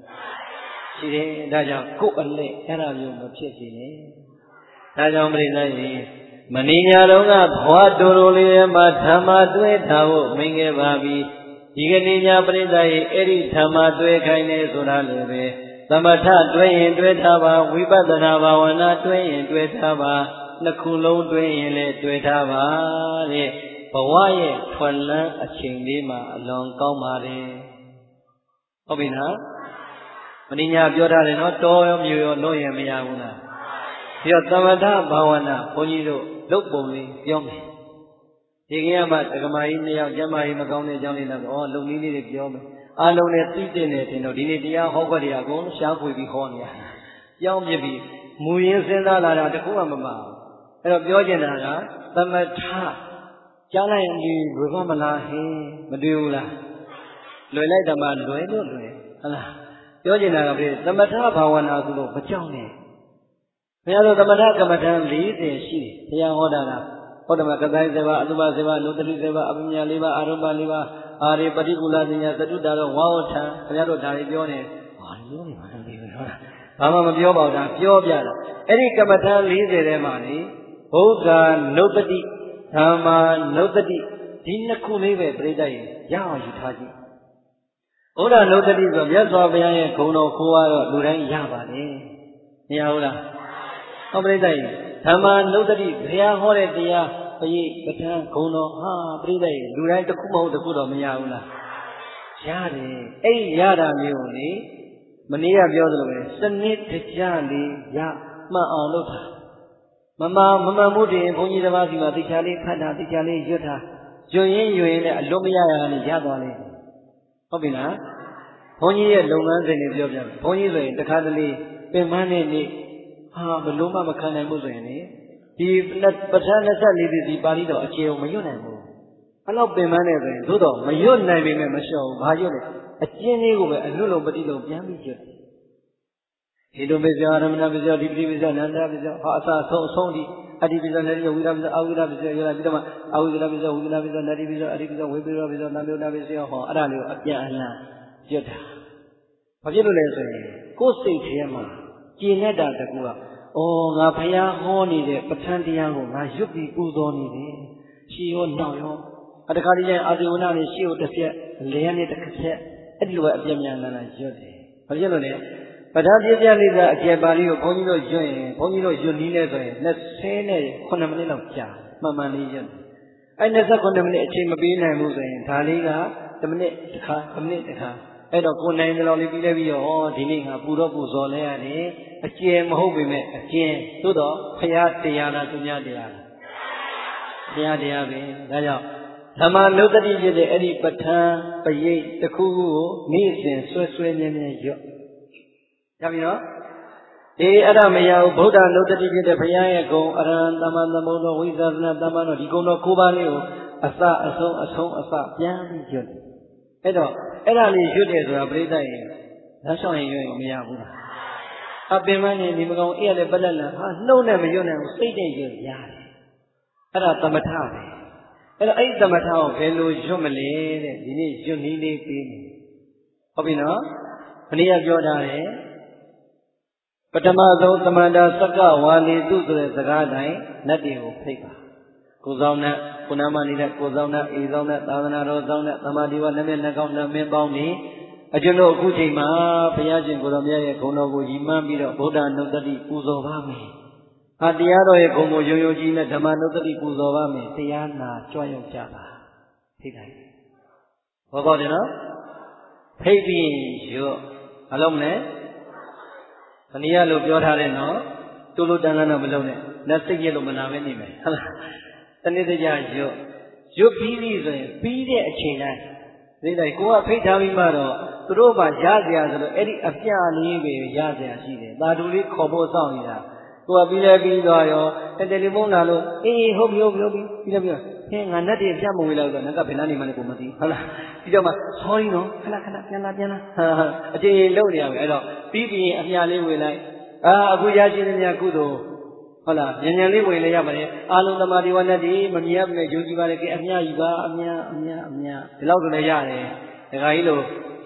B: ရှိတယ်ဒါကြောင့်ကိုယ်အလက်အဲ့ဒါမျိုးမဖြစ်စေနဲ့ဒါကြောင့်ပြိဿရေမဏိညာတော်ကဘဝတူတူလေးထဲမှာဓမ္မတွဲထားဖို့မိန်ခဲ့ပါပြီဒီကနေ့ညပြိဿရေအဲ့ဒီဓမ္မတွဲခိုင်းနေဆိုတာလည်းပဲသမထတွဲရင်တွဲထားပါဝိပဿနာဘာဝနာတွဲရင်တွဲထားပါနှစ်ခုလုံးတွဲရင်လည်းတွဲထားပါတဲ့ဘဝရဲ့ထွန်းလန်းအချိန်လေးမှာအလွန်ကောင်းပါတယ်ဟုတ်ပြီနော်မဏိညာပြောထားတယ်နော်တောရောမြို့ရောလို့ရင်မရဘူးလားပြီးတော့သမထဘာဝနာဘုန်းကြီးတို့လုပ်ပုံလေးပြောမယ်ဒီကနေ့မှဒကမာကြီး2ယောက်ကျမကြီးမကောင်းတဲ့အကြောင်းလေးတော့လုံနည်းလေးတွေပြောမယ်အားလုံးနဲ့သိတဲ့နဲ့တင်တော့ဒီနေ့တရားဟောခွက်တွေအကုန်ရှားဖွေပြီးဟောနေရပြောင်းပြပြီးမူရင်းစဉ်းစားလာတာတခုမှမမှားအဲ့တော့ပြောချင်တာကသမထကြားလိုက်ရင်ဒီလွယ်မလားဟင်းမတွေ့ဘူးလားလွယ်လိုက်တယ်မှလွယ်လို့လွယ်ဟုတ်လားပြောချင်တာကပြည့်သမထဘာဝနာဆိုလို့မကြောက်နဲ့ဘုရားတို့သမထကမ္မထံ40ရှိတယ်ဘုရားဟောတာကဟောတယ်မှာကတိုင်း7ပါးအတုပ7ပါးနုတ္တိ7ပါးအပညာ4ပါးအာရုပ4ပါးအာရိပฏิကူလပညာသတုတာတော့ဝါဝထံဘုရားတို့ဒါတွေပြောနေဟာပြောနေမှာမသိဘူးဟုတ်လားဘာမှမပြောပါဘူးဒါပြောပြတာအဲ့ဒီကမ္မထံ40ထဲမှာလေဘုရားနုတ္တိဓမ္မာနုတ္တိဒီနှစ်ခုလေးပဲပြိတ္တရေရအောင်ယူထားကြည့်ဘုရားနုတ္တိဆိုမြတ်စွာဘုရားရဲ့ဂုဏ်တော်ခိုးရတော့လူတိုင်းရပါတယ်မရဘူးလားဟောပြိတ္တရေဓမ္မာနုတ္တိဘုရားဟောတဲ့တရားပရိပဋ္ဌာန်းဂုဏ်တော်ဟာပြိတ္တရေလူတိုင်းတစ်ခုမဟုတ်တစ်ခုတော့မရဘူးလားရတယ်အဲ့ရတာမျိုးလေမနေ့ကပြောသလိုပဲစနစ်တကျလေးရမှန်အောင်လုပ်တာမမှန်မှုတည်းဘုန်းကြီးတစ်ပါးစီမှာတိချာလေးဖတ်တာတိချာလေးရွတ်တာရွရင်နဲ့အလွတ်မရရကနေရသွားလိမ့်မယ်ဟုတ်ပြီလားဘုန်းကြီးရဲ့လုပ်ငန်းစဉ်တွေပြောပြမယ်ဘုန်းကြီးဆိုရင်တခါတလေပင်မနဲ့နေဘလို့မှမခံနိုင်ဘူးဆိုရင်လေဒီပဋ္ဌာန်း24ပစ္စည်းပါဠိတော်အခြေုံမရွတ်နိုင်ဘူးအဲ့တော့ပင်မနဲ့ဆိုရင်သို့တော့မရွတ်နိုင်ပေမဲ့မလျှော့ဘူးဘာရွတ်လဲအကျဉ်းလေးကိုပဲအလွတ်လုံးပฏิလုံးပြန်ပြီးရွတ်ဒီလိုပဲကြာရမနာပဲကြာဒီပတိပဲကြာနန္ဒပဲကြာဟာအစဆုံးဒီအတ္တိပဲကြာနတိဝိရပဲကြာအဝိရပဲကြာရလာပြီးတော့မှအဝိရပဲကြာဝိရပဲကြာနတိပဲကြာအတ္တိပဲကြာဝိပရိပဲကြာနာမြုနာပဲကြာဟောအဲ့ဒါလေးကိုအပြန်အလှန်ရွတ်တာဘာဖြစ်လို့လဲဆိုရင်ကိုယ်စိတ်ထဲမှာကျင်နေတာတကူကငါဘုရားဟောနေတဲ့ပဋ္ဌာန်းတရားကိုငါရွတ်ပြီးပူဇော်နေတယ်ရှေးရောနောက်ရောတခါတည်းကျရင်အာဇီဝနာနဲ့ရှေးကိုတစ်ဆက်လဲနဲ့တစ်ဆက်အဲ့ဒီလိုပဲအပြန်ပြန်လာရွတ်တယ်ဘာဖြစ်လို့လဲပဋ္ဌာန်းပြပြလေးကအကျေပါဠိကိုဘုန်းကြီးတို့ရွတ်ရင်ဘုန်းကြီးတို့ရွတ်နည်းလဲဆိုရင်29မိနစ်လောက်ကြာမှန်လေးရွတ်အဲ့29မိနစ်အချိန်မပေးနိုင်ဘူးဆိုရင်ဒါလေးက10မိနစ်တစ်ခါ10မိနစ်တစ်ခါအဲ့တော့ကိုနိုင်တယ်လို့လေးပြီးလဲပြီးတော့ဒီနေ့ငါပူတော့ပူဇော်လဲရတယ်အကျယ်မဟုတ်ပေမဲ့အကျဉ်သို့တော့ဖရာတရားလားသူများတရားလားဖရာတရားပဲဒါကြောင့်ဓမ္မနုတ္တိဖြစ်တဲ့အဲ့ဒီပဋ္ဌာန်းပရိတ်တစ်ခုခုကိုနေ့စဉ်ဆွဲမြဲရွတ်ရပြီနော်အဲ့ဒါမရဘူးဗုဒ္ဓနုတ္တိဖြစ်တဲ့ဘုရားရဲ့ဂုဏ်အရဟံသမ္မာသမ္ဗုဒ္ဓဝိသသနာသမ္မာတော်ဒီဂုဏ်တော်9ပါးလေးကိုအစအဆုံးပြန်ပြီးရွတ်အဲ့တော့အဲ့ဒါလေးရွတ်တယ်ဆိုတာပြိဿရဲ့လက်ဆောင်ရင်ရွတ်ရင်မရဘူးလားအပင်မနဲ့ဒီမကောင်အဲ့ရလည်းပလက်လန်နှုတ်နဲ့မရွတ်နိုင်ဘူးစိတ်နဲ့ရွတ်ရတယ်အဲ့ဒါသမထပဲအဲ့တော့အဲ့ဒီသမထကိုဘယ်လိုရွတ်မလဲတဲ့ဒီနေ့ရွတ်နည်းလေးပေးမယ်ဟုတ်ပြီနော်မနေ့ကပြောထားတယ်ပထမဆုံးသမန္တာသက္ကဝါလီတုဆိုတဲ့စကားတိုင်းနတ်တွေကိုဖိတ်ပါကိုဆောင်နဲ့ခုနမနေတဲ့ကိုဆောင်နဲ့အေဆောင်နဲ့သာသနာတော်ဆောင်နဲ့သမာဓိဝလက်နဲ့နှကောင်းနှမင်းပေါင်းနေအကျွန်တော်အခုချိန်မှာဘုရားရှင်ကိုတော်မြတ်ရဲ့ဂုဏ်တော်ကိုရည်မှန်းပြီးတော့ဗုဒ္ဓနုတ္တိပူဇော်ပါမယ်တရားတော်ရဲ့ဂုဏ်ကိုယုံယုံကြည်နဲ့ဓမ္မနုတ္တိပူဇော်ပါမယ်တရားနာကြွရောက်ကြပါဖိတ်တိုင်းဘောပေါတယ်နော်ဖိတ်ပြီးရောမလုပ်နဲ့ခဏရလို့ပြောထားတယ်နော်တူလို့တန်လန်းတော့မလုပ်နဲ့လက်စိတ်ရလို့မနာမဲနေမယ်ဟုတ်လားတနေ့တည်းရွတ်ပြီးပြီဆိုရင်ပြီးတဲ့အချိန်တိုင်းဒီတိုင်းကိုကဖိတ်ထားပြီးမှတော့သူတို့မှရစရာဆိုလို့အဲ့ဒီအပြလေးပဲရစရာရှိတယ်သာဓုလေးခေါ်ဖို့စောင့်နေတာကိုကပြီးလဲပြီးသွားရောတယ်လီဖုန်းလာလို့အေးဟုတ်ပြီပြီးလဲပြီးဟင်းငါနဲ့တည်းပြမဝေးလောက်တော့ငါကဘယ်နှနေမှလည်းကိုမသိဟုတ်လားပြီးတော့မှ sorry နော်ခဏပြန်လာအချိန်လုံးနေရမယ်အဲ့တော့ပြီးရင်အမြလေးဝေလိုက်အခုရရှိတဲ့များကုသိုလ်ဟုတ်လားဉာဏ်လေးဝင်လေရပါတယ်အာလုံးသမာဓိဝဏ္ဏတိမမြင်ရမယ်ယုံကြည်ပါလေကဲအမြကြီးပါအမြဒီလောက်ဆိုလည်းရတယ်ဒကာကြီးလို့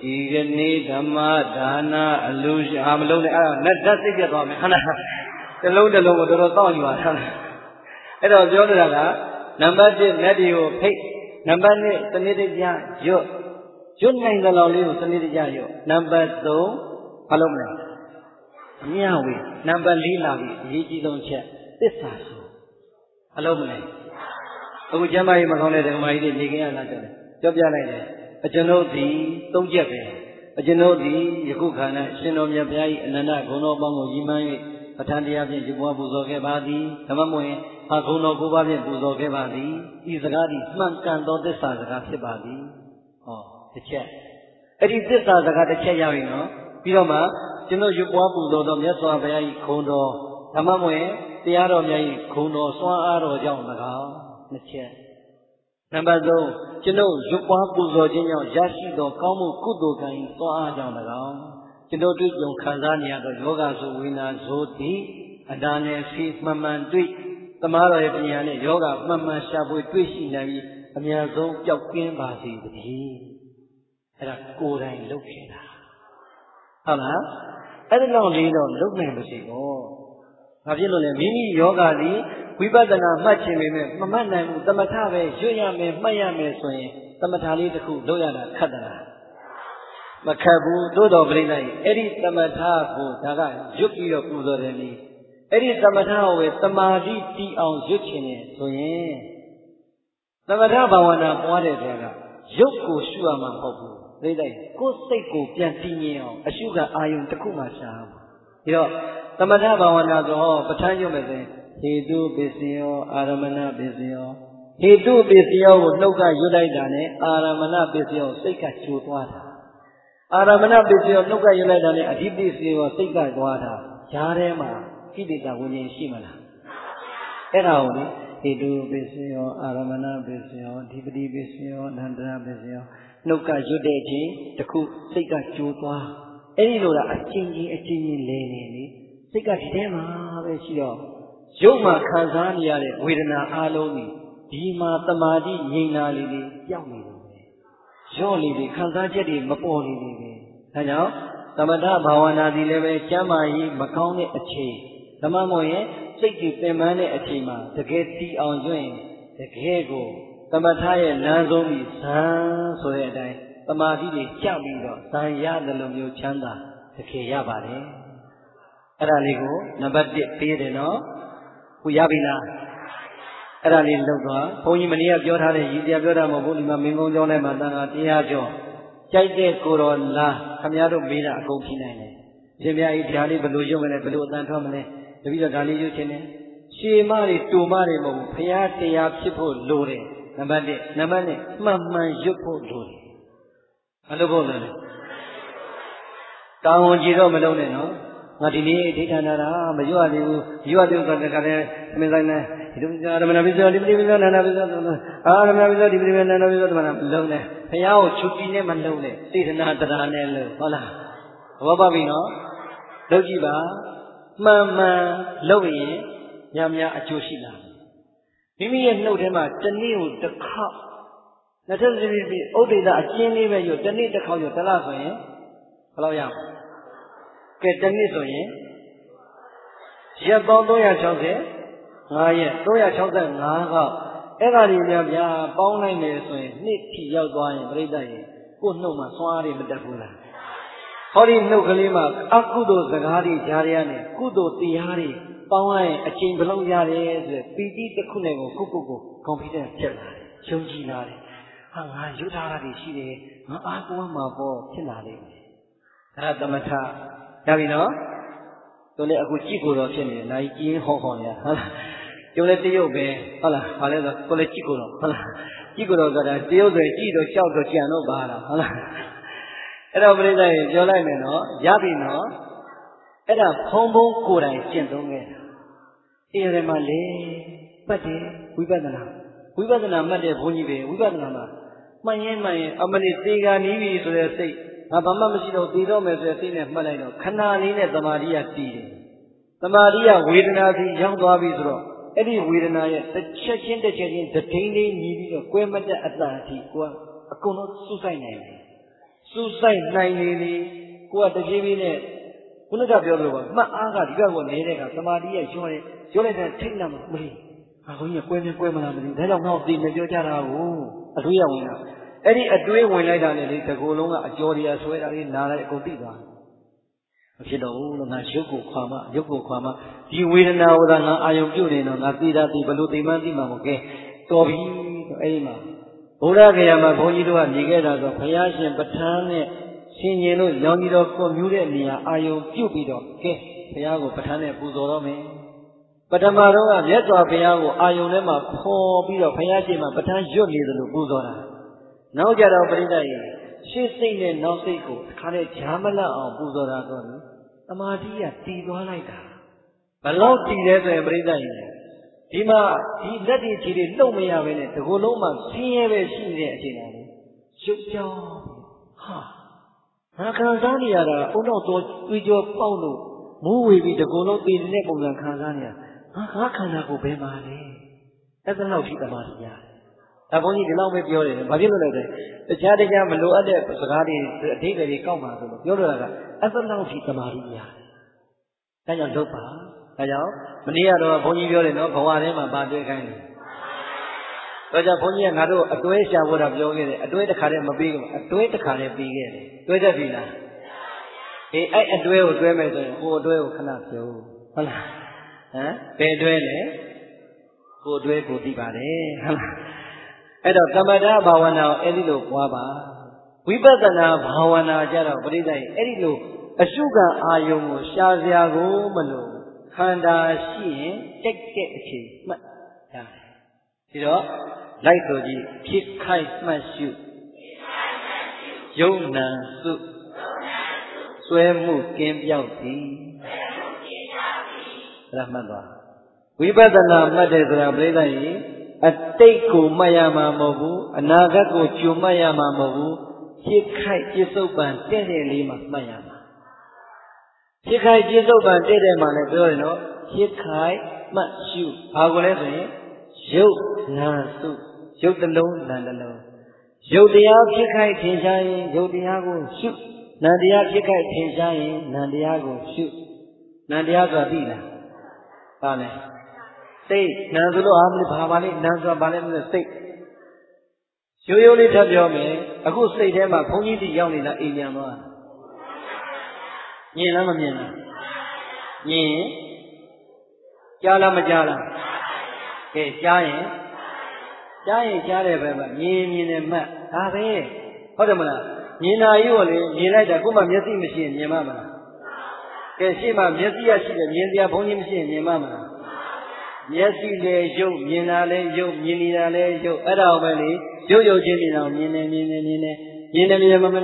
B: ဒီကနေ့ဓမ္မဒါနအလူရှာမလုံးနဲ့အဲ့ဒါနဲ့ဓာတ်စိတ်ပြတ်သွားမယ်ဟုတ်လားတစ်လုံးကိုတော်တော်တောင့်ယူပါဟုတ်လားအဲ့တော့ပြောနေတာကနံပါတ်1နတ်တွေကိုဖိတ်နံပါတ်2စနစ်တကျရွတ်နိုင်တဲ့လောက်လေးကိုစနစ်တကျရွတ်နံပါတ်3ဘာလို့မလဲအမြဝေနံပါတ်4လာပြီအရေးကြီးဆုံးချက်သစ္စာဆိုအလုံးမလဲအခုကျမ်းမာရေးမကောင်းတဲ့ဓမ္မကြီးတွေနေခင်ရလာကြတယ်ပြောပြလိုက်တယ်အကျွန်ုပ်ဒီ3ချက်ပဲအကျွန်ုပ်ဒီယခုခါ၌ရှင်တော်မြတ်ဘုရား၏အနန္တဂုဏ်တော်ပေါင်းကိုရည်မှန်း၍ပဋ္ဌာန်းတရားဖြင့်ယူပွားပူဇော်ခဲ့ပါသည်ဓမ္မမို့ရင်ဂုဏ်တော်9ပါးဖြင့်ပူဇော်ခဲ့ပါသည်ဤစကားသည်မှန်ကန်သောသစ္စာစကားဖြစ်ပါသည်ဟောတစ်ချက်အဲ့ဒီသစ္စာစကားတစ်ချက်ရပြီနော်ပြီးတော့မှကျွန်တော်ယူပွားပူဇော်သောမြတ်စွာဘုရား၏ဂုဏ်တော်ဓမ္မမို့ရင်တရားတော်မြတ်၏ဂုဏ်တော်စွမ်းအားတော်ကြောင့်၎င်းနှစ်ချက်နံပါတ်3ကျွန်ုပ်ရွတ်ပွားပူဇော်ခြင်းကြောင့်ရရှိသောကောင်းမှုကုသိုလ်ကံ၏စွမ်းအားကြောင့်၎င်းကျွန်ုပ်တွေ့ကြုံခံစားနေရသောယောဂဆိုဝိညာဉ်ဆိုသည်အဒါနဲ့စီမှန်မှန်တွေ့သမားတော်ရဲ့ပညာနဲ့ယောဂမှန်မှန်ရှာဖွေတွေ့ရှိနိုင်ပြီးအများဆုံးပျောက်ကင်းပါစေတည်းအဲ့ဒါကိုယ်တိုင်လုပ်ခဲ့တာဟုတ်လားအဲ့ဒီလောက်လေးတော့လုပ်နိုင်ပါစေကောဘာဖြစ်လို့လဲမိမိယောဂသည်ဝိပဿနာမှတ်ခြင်းပေမဲ့မမှတ်နိုင်ဘူးသမထပဲရွတ်ရမယ်မှတ်ရမယ်ဆိုရင်သမထလေးတစ်ခုလုပ်ရတာခက်တယ်မခက်ဘူးသို့တော်ပြိဿကြီးအဲ့ဒီသမထကိုဒါကရွတ်ပြီးတော့ပူဇော်တယ်နီးအဲ့ဒီသမထကိုပဲတမာတိတီအောင်ရွတ်ခြင်းနဲ့ဆိုရင်သမထဘာဝနာပွားတဲ့တဲ့ကရုပ်ကိုရှုရမှာမဟုတ်ဘူးပြိဿကြီးကိုယ်စိတ်ကိုပြန်တည်ငြိမ်အောင်အရှုကအာယုံတစ်ခုမှရှားမှာပြီးတော့သမထဘာဝနာဆိုပဋ္ဌာန်းရွတ်မယ်ဆိုရင်ဟေတုပစ္စယောအာရမဏပစ္စယောဟေတုပစ္စယောကိုနှုတ်ကရွတ်လိုက်တာနဲ့အာရမဏပစ္စယောစိတ်ကကျိုးသွားတာအာရမဏပစ္စယောနှုတ်ကရွတ်လိုက်တာနဲ့အဓိပစ္စယောစိတ်ကသွားတာဈာထဲမှာကိလေသာဝိညာဉ်ရှိမလားအဲ့ဒါကိုလေဟေတုပစ္စယောအာရမဏပစ္စယောအဓိပတိပစ္စယောအနန္တရပစ္စယောနှုတ်ကရွတ်တဲ့အချိန်တခုစိတ်ကကျိုးသွားအဲ့ဒီလိုလားအချင်းချင်းလဲနေလေစိတ်ကဒီထဲမှာပဲရှိတော့ရုပ်မှာခံစားနေရတဲ့ဝေဒနာအလုံးကြီးဒီမှာတမာတိငြိမ်နာလေးလေးပျောက်နေတယ်ရော့လေးလေးခံစားချက်တွေမပေါ်နေလေပဲဒါကြောင့်သမထဘာဝနာဒီလည်းပဲကျမ်းမာရေးမကောင်းတဲ့အချိန်ဓမ္မမို့ရင်စိတ်ကြီးပင်ပန်းတဲ့အချိန်မှာတကယ်တည်အောင်ကျွင့်တကယ်ကိုသမထရဲ့လမ်းဆုံးပြီးဇံဆိုတဲ့အတိုင်းတမာတိတွေကျပြီးတော့ဇံရတယ်လို့မျိုးချမ်းသာတကယ်ရပါတယ်အဲ့ဒါလေးကိုနံပါတ်1ပေးတယ်နော်ခုရပြီလားအဲ့ဒါလေးလောက်သွားဘုန်းကြီးမနေ့ကပြောထားတဲ့ရည်ပြပြောတာမဟုတ်ဘူးဒီမှာမင်းကုန်းကျောင်းထဲမှာတန်ခါတရားကျော်ကြိုက်တဲ့ကိုတော်လားခမရတို့မေးတာအကုန်ဖြေနိုင်တယ်ရှင်ပြကြီးဒါလေးဘယ်လိုရုပ်မလဲဘယ်လိုအတန်ထွက်မလဲတပည့်တော်ဒါလေးရုပ်ချင်းတယ်ရှေမတွေတူမတွေမဟုတ်ဘူးဘုရားတရားဖြစ်ဖို့လိုတယ်နံပါတ်1နံပါတ်2မှန်မှန်ရွတ်ဖို့လိုတယ်ဘယ်လိုဖို့လဲတောင်းဝန်ကြည့်တော့မလုံးနဲ့နော်ငါဒီနေ့ဒိဋ္ဌာနာတာမရွတ်ရသေးဘူးရွတ်ရသေးဆိုတဲ့ခါတည်းမင်းဆိုင်နဲ့ဒီလိုဓမ္မနာပိစ္ဆောဒီပတိပိစ္ဆောနာနာပိစ္ဆောအာဓမ္မနာပိစ္ဆောဒီပတိပိစ္ဆောနာနာပိစ္ဆောဓမ္မနာလုံးနဲ့ဘုရားကိုချူတီနဲ့မလုံးနဲ့စေတနာတရားနဲ့လုံးဟုတ်လားဘောပါပြီနော်လုပ်ကြည့်ပါမှန်မှန်လုပ်ရင်များအကျိုးရှိလာမိမိရဲ့နှုတ်ထဲမှာတနေ့ကိုတစ်ခေါက်20ပြည့်ဥဒိဋ္ဌအကျဉ်းလေးပဲရွတ်တနေ့တစ်ခေါက်ရွတ်တလားဆိုရင်ဘယ်လောက်ရမလဲကဲတနည်းဆိုရင်ရက်ပေါင်း365ရက်365ခေါက်အဲ့ဒါတွေများဗျာပေါင်းလိုက်မယ်ဆိုရင်နှစ်ထီရောက်သွားရင်ပြိဿရေကို့နှုတ်မှာစွမ်းအားတွေမတက်ဘူးလားဟောဒီနှုတ်ကလေးမှာအကုသိုလ်စကားတွေကြားရတဲ့ကုသိုလ်တရားတွေပေါင်းလိုက်ရင်အချိန်ဘယ်လောက်ရတယ်ဆိုပီတိတစ်ခုနဲ့ကိုကွန်ဖီဒန့်ဖြစ်လာတယ်ယုံကြည်လာတယ်ဟာငါယူထားတာတွေရှိတယ်ငါအားကိုးမှာပေါ့ဖြစ်လာလိမ့်မယ်ဒါသမထရပြီနော်သူလည်းအခုကြည့်ကိုတော့ဖြစ်နေတယ်နိုင်ကြီးဟောနေရဟုတ်လားကျုံလည်းတရုတ်ပဲဟုတ်လားဘာလဲဆိုကိုလည်းကြည့်ကိုတော့ဟုတ်လားကြည့်ကိုတော့ဆိုတာတရုတ်ဆိုကြည့်တော့ကြောက်တော့ကြံတော့ပါလားဟုတ်လားအဲ့တော့ပြိဿရေပြောလိုက်မယ်နော်ရပြီနော်အဲ့ဒါဖုံကိုယ်တိုင်ကျင့်သုံးခဲ့တာအဲ့ဒီမှာလေပတ်တယ်ဝိပဿနာမှတ်တဲ့ဘုန်းကြီးပဲဝိပဿနာမှာမှန်ရင်အမလေးသေကာနီးပြီဆိုတဲ့စိတ်ငါဘာမှမရှိတော့သိတော့မယ်ဆိုတဲ့စိတ်နဲ့မှတ်လိုက်တော့ခဏလေးနဲ့သမာဓိကတည်တယ်သမာဓိကဝေဒနာစီရောက်သွားပြီဆိုတော့အဲ့ဒီဝေဒနာရဲ့တစ်ချက်ချင်းတဒိန်းလေးညီပြီးတော့ကွဲမတက်အတန်အထိကိုကအကုန်လုံးစုဆိုင်နိုင်တယ်စ su sai nai ni ko ta ji bi neခုနကပြောသလိုပါမှတ်အားကဒီဘက်ကိုနေတဲ့ကသမာဓိရဲ့ရောလိုက်တဲ့ထိတ်လာမှမလို့ဘုန်းကြီးကွဲမလားမသိဘူးဒါကြောင့်ငါ့ကိုသိမပြောကြတာကိုအတွေးရဝင်တာအဲ့ဒီအတွေးဝင်လိုက်တာနဲ့လေတကူလုံးကအကျော်တရားဆွဲတာလေးနားလိုက်အကုန်သိသွားမဖြစ်တော့ဘူးလို့ငါရုပ်ကိုခွာမှဒီဝေဒနာဟောတာငါအာယုံပြုတ်နေတော့ငါသိတာသိဘလို့သိမှန်းသိမှာမဟုတ်ကဲတော်ပြီဆိုအဲ့ဒီမှာဘုရားဂယာမှာဘုန်းကြီးတို့ကနေခဲ့တာဆိုဘုရားရှင်ပဋ္ဌာန်းနဲ့ရှင်ရင်တို့ရောင်ကြီးတော်ကိုမြူးတဲ့နေရာအာယုံပြုတ်ပြီးတော့ကဲဘုရားကိုပဋ္ဌာန်းနဲ့ပူဇော်တော့မယ်ပထမတော့ကမြတ်စွာဘုရားကိုအာယုံထဲမှာခေါ်ပြီးတော့ဘုရားရှင်မှာပဋ္ဌာန်းရွတ်နေသလိုပူဇော်တာနောက်ကြတော့ပရိသတ်ရေရှေ့စိတ်နဲ့နောက်စိတ်ကိုခါနဲ့ဂျာမလတ်အောင်ပူဇော်တာတော့လေသမာဓိကတည်သွားလိုက်တာဘလောက်တည်လဲဆိုရင်ပရိသတ်ရေဒီမှာဒီလက်တွေခြေတွေလှုပ်မရဘဲနဲ့ဒီကိုယ်လုံးမှာဆင်းရဲပဲရှိနေတဲ့အချိန်တိုင်းရုပ်ပြောင်းဟာငါခံစားနေရတာအုံတော့တွေးကြောပေါက်လို့မိုးဝေပြီးဒီကိုယ်လုံးတည်နေတဲ့ပုံစံခံစားနေရငါခန္ဓာကိုယ်ဘယ်မှာလဲအဲ့ဒါလောက်ရှိသမာဓိရတယ်ဒါဘုန်းကြီးဒီလောက်ပဲပြောတယ်ဘာဖြစ်လို့လဲဆိုတခြားမလိုအပ်တဲ့စကားတွေအဓိပ္ပာယ်တွေကောက်ပါဆိုလို့ပြောလို့ကအဲ့ဒါလောက်ရှိသမာဓိရတယ်ဒါကြောင့်လုပ်ပါဒါကြောင့်မနေ့ကတော့ဘုန်းကြီးပြောတယ်နော်ဘဝထဲမှာပါတွေ့ခိုင်းတယ်ဒါကြောင့်ဘုန်းကြီးကငါတို့အတွဲရှာဖို့တော့ပြောခဲ့တယ်အတွဲတစ်ခါတည်းမပြီးဘူးအတွဲတစ်ခါတည်းပြီးခဲ့တယ်တွဲတတ်ပြီလားအေးအဲ့အတွဲကိုတွဲမယ်ဆိုရင်ကိုယ်အတွဲကိုခဏပြောဟုတ်လားဟမ်ဘယ်တွဲလဲကိုယ်တွဲကိုသိပါတယ်ဟုတ်လားအဲ့တော့သမထဘာဝနာကိုအဲ့ဒီလိုပွားပါဝိပဿနာဘာဝနာကြတော့ပရိသတ်ရဲ့အဲ့ဒီလိုအရှုခံအာယုံကိုရှားစရာကိုမလိုခန္ဓာရှိရင်တက်တဲ့အချိန်မှတ်ရတယ်ဒီတော့လိုက်ဆိုကြည့်ဖြစ်ခိုက်မှတ်ရှုယုံနာစုဆွဲမှုကင်းပြောက်သည်အဲ့ဒါမှတ်သွားဝိပဿနာမှတ်တယ်ဆိုတာပြိဿကြီးအတိတ်ကိုမှတ်ရမှာမဟုတ်ဘူးအနာဂတ်ကိုကြုံမှတ်ရမှာမဟုတ်ဘူးဖြစ်ခိုက်ပြစ္ဆုတ်ပံတဲ့တဲ့လေးမှာမှတ်ရမှာဖြစ်ခိုက်ပြစ္ဆုတ်ပံတဲ့မှာလည်းပြောတယ်နော်ဖြစ်ခိုက်မှတ်ရှုဘာကိုလဲဆိုရင်ယုတ်နာစုယုတ်တလုံးနာတလုံးယုတ်တရားဖြစ်ခိုက်ထင်ရှားရင်ယုတ်တရားကိုရှုနံတရားဖြစ်ခိုက်ထင်ရှားရင်နံတရားကိုရှုနံတရားဆိုတာသိလားဟာလဲစိတ်နံဆိုလို့အားမလို့ဘာပါလဲနံဆိုတာဘာလဲမလို့စိတ်ရိုးလေးထပ်ပြောမယ်အခုစိတ်ထဲမှာဘုန်းကြီးတိရောက်နေတာအိမ်ပြန်သွားမြင်လားမမြင်လားမြင်ကြားလားမကြားလားကဲကြားရင်ကြားတဲ့ဘက်မှာမြင်တယ်မှတ်ဒါပဲဟုတ်တယ်မလားမြင်တာကြီးကိုလေမြင်လိုက်တာကိုယ်မှမျက်စိမရှိရင်မြင်မှာမလားကဲရှေ့မှာမျက်စိရရှိတယ်မြင်စရာဘုန်းကြီးမရှိရင်မြင်မှာမလားမျက်စိလည်းရုပ်မြင်တာလည်းရုပ်မြင်နေတာလည်းရုပ်အဲ့ဒါပဲလေရုပ်ချင်းမြင်အောင်မြင်နေမနဲ့မြင်နေဟေးဘုမအ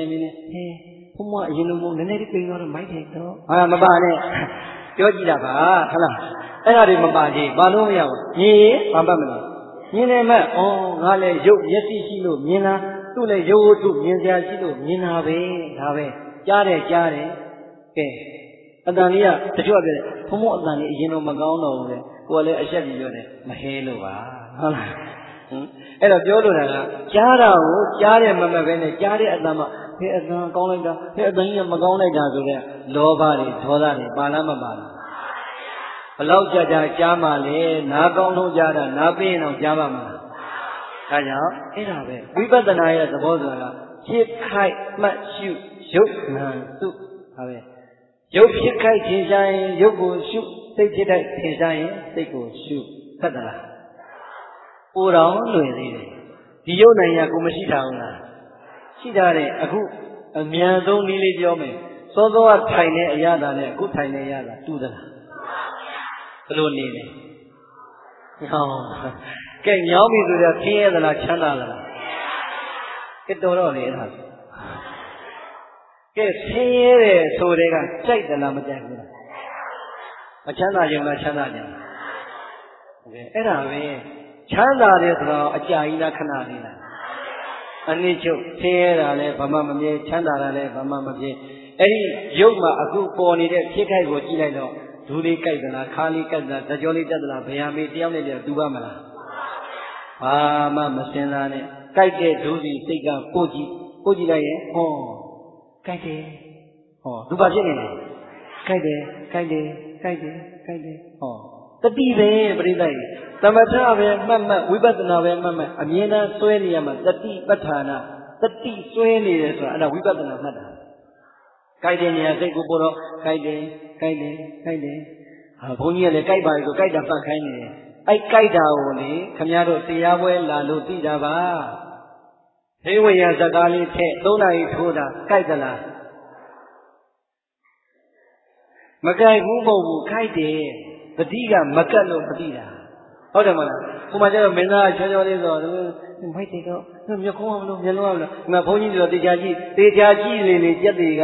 B: ရင်လိုနည်းနည်းလေးပြင်တော့မိုက်တယ်တော့ဟာမပါနဲ့ပြောကြည့်တာပါဟုတ်လားအဲ့ဒါတွေမပါသေးဘာလို့မရဘူးမြင်ရင်ဘာမှမလုပ်မြင်တယ်မဲ့ဩငါလည်းရုပ်မျက်စိရှိလို့မြင်တာသူ့လည်းရုပ်ဝတ္ထုမြင်စရာရှိလို့မြင်တာပဲဒါပဲကြားတယ်ကဲအတန်လေးကတချို့ပြောတယ်ဘုမအတန်လေးအရင်တော့မကောင်းတော့ဘူးလေကိုယ်လည်းအဆက်ပြီးပြောတယ်မဟဲလို့ပါဟုတ်လားအဲ့တော့ပြောလို့တာကကြားတာကိုကြားတယ်မမှတ်ပဲနဲ့ကြားတဲ့အတန်မှဟဲ့အတန်ကောင်းလိုက်တာဟဲ့အတန်ကြီးကမကောင်းလိုက်တာဆိုတဲ့လောဘတွေဒေါသတွေပါလားမပါလားဘလောက်ကြာကြားမှလဲနားကောင်းဆုံးကြားတာနားပြင်းအောင်ကြားပါမလားဒါကြောင့်အဲ့ဒါပဲဝိပဿနာရဲ့သဘောဆိုတာဖြစ်ခိုက်မှတ်ရှုရုပ်နာစုဒါပဲရုပ်ဖြစ်ခိုက်ထင်ရှားရင်ရုပ်ကိုရှုစိတ်ဖြစ်တဲ့ထင်ရှားရင်စိတ်ကိုရှုသတ်သလားပူတော်လွယ်သေးတယ်ဒီရုပ်နိုင်ရကိုမရှိတာဘူးလားရှိတာတဲ့အခုအမြန်ဆုံးနည်းလေးပြောမယ်စောစောကထိုင်တဲ့အရာသာနဲ့အခုထိုင်တဲ့အရာသာတူသလားဘယ်လိုနေလဲဟောကဲညောင်းပြီဆိုတော့ဆင်းရဲသလားချမ်းသာသလားကဲတော်တော့လေအဲ့ဒါကဲဆင်းရဲတယ်ဆိုတဲ့ကကြိုက်သလားမကြိုက်ဘူးလားမချမ်းသာခြင်းလားချမ်းသာခြင်းလားအဲ့ဒါပဲချမ်းသာတယ်ဆိုတော့အကြာကြီးလားခဏလေးလားအနည်းချုပ်ဆင်းရဲတာလည်းဘာမှမမြဲချမ်းသာတာလည်းဘာမှမဖြစ်အဲ့ဒီရုပ်မှာအခုပေါ်နေတဲ့ဖြစ်ခိုက်ကိုကြည့်လိုက်တော့ဒူးလေးကြိုက်သလားခါးလေးကြိုက်သလားသကြောလေးတက်သလားဗျာမေးတယောက်နဲ့တည်းတူပါမလားဘာမှမစင်စားနဲ့ကြိုက်တဲ့ဒူးစီစိတ်ကကိုကြည့်ကိုကြည့်လိုက်ရင်ဟောကြိုက်တယ်ဟောသူဘာဖြစ်နေလဲကြိုက်တယ်ကြိုက်တယ်ကြိုက်တယ်ကြိုက်တယ်ဟောတတိပဲပရိသတ်သမထပဲမှတ်မှတ်ဝိပဿနာပဲမှတ်မှတ်အမြဲတမ်းစွဲနေရမှာတတိပဋ္ဌာနာတတိစွဲနေတယ်ဆိုတာအဲ့ဒါဝိပဿနာမှတ်တာကြိုက်တဲ့နေရာစိတ်ကိုပို့တော့ကြိုက်တယ်ကြိုက်တယ်ကြိုက်တယ်ဟာဘုန်းကြီးကလည်းကြိုက်ပါလေဆိုကြိုက်တာပတ်ခိုင်းနေတယ်အဲ့ကြိုက်တာကိုလေခင်ဗျားတို့တရားပွဲလာလို့သိတာပါဟိဝေယဇကားလေးထက်3နာရီထိုးတာကြိုက်သလားမကြိုက်ဘူးမဟုတ်ဘူးကြိုက်တယ်တတိကမကတ်လို့မသိတာဟုတ်တယ်မလားဟိုမှာကျတော့မင်းသားချောချောလေးဆိုတော့မိုက်တယ်တော့မျက်ခုံးအောင်လို့မျက်လုံးအောင်လို့ဒီမှာဘုန်းကြီးတို့တေချာကြည့်လေကြက်တွေက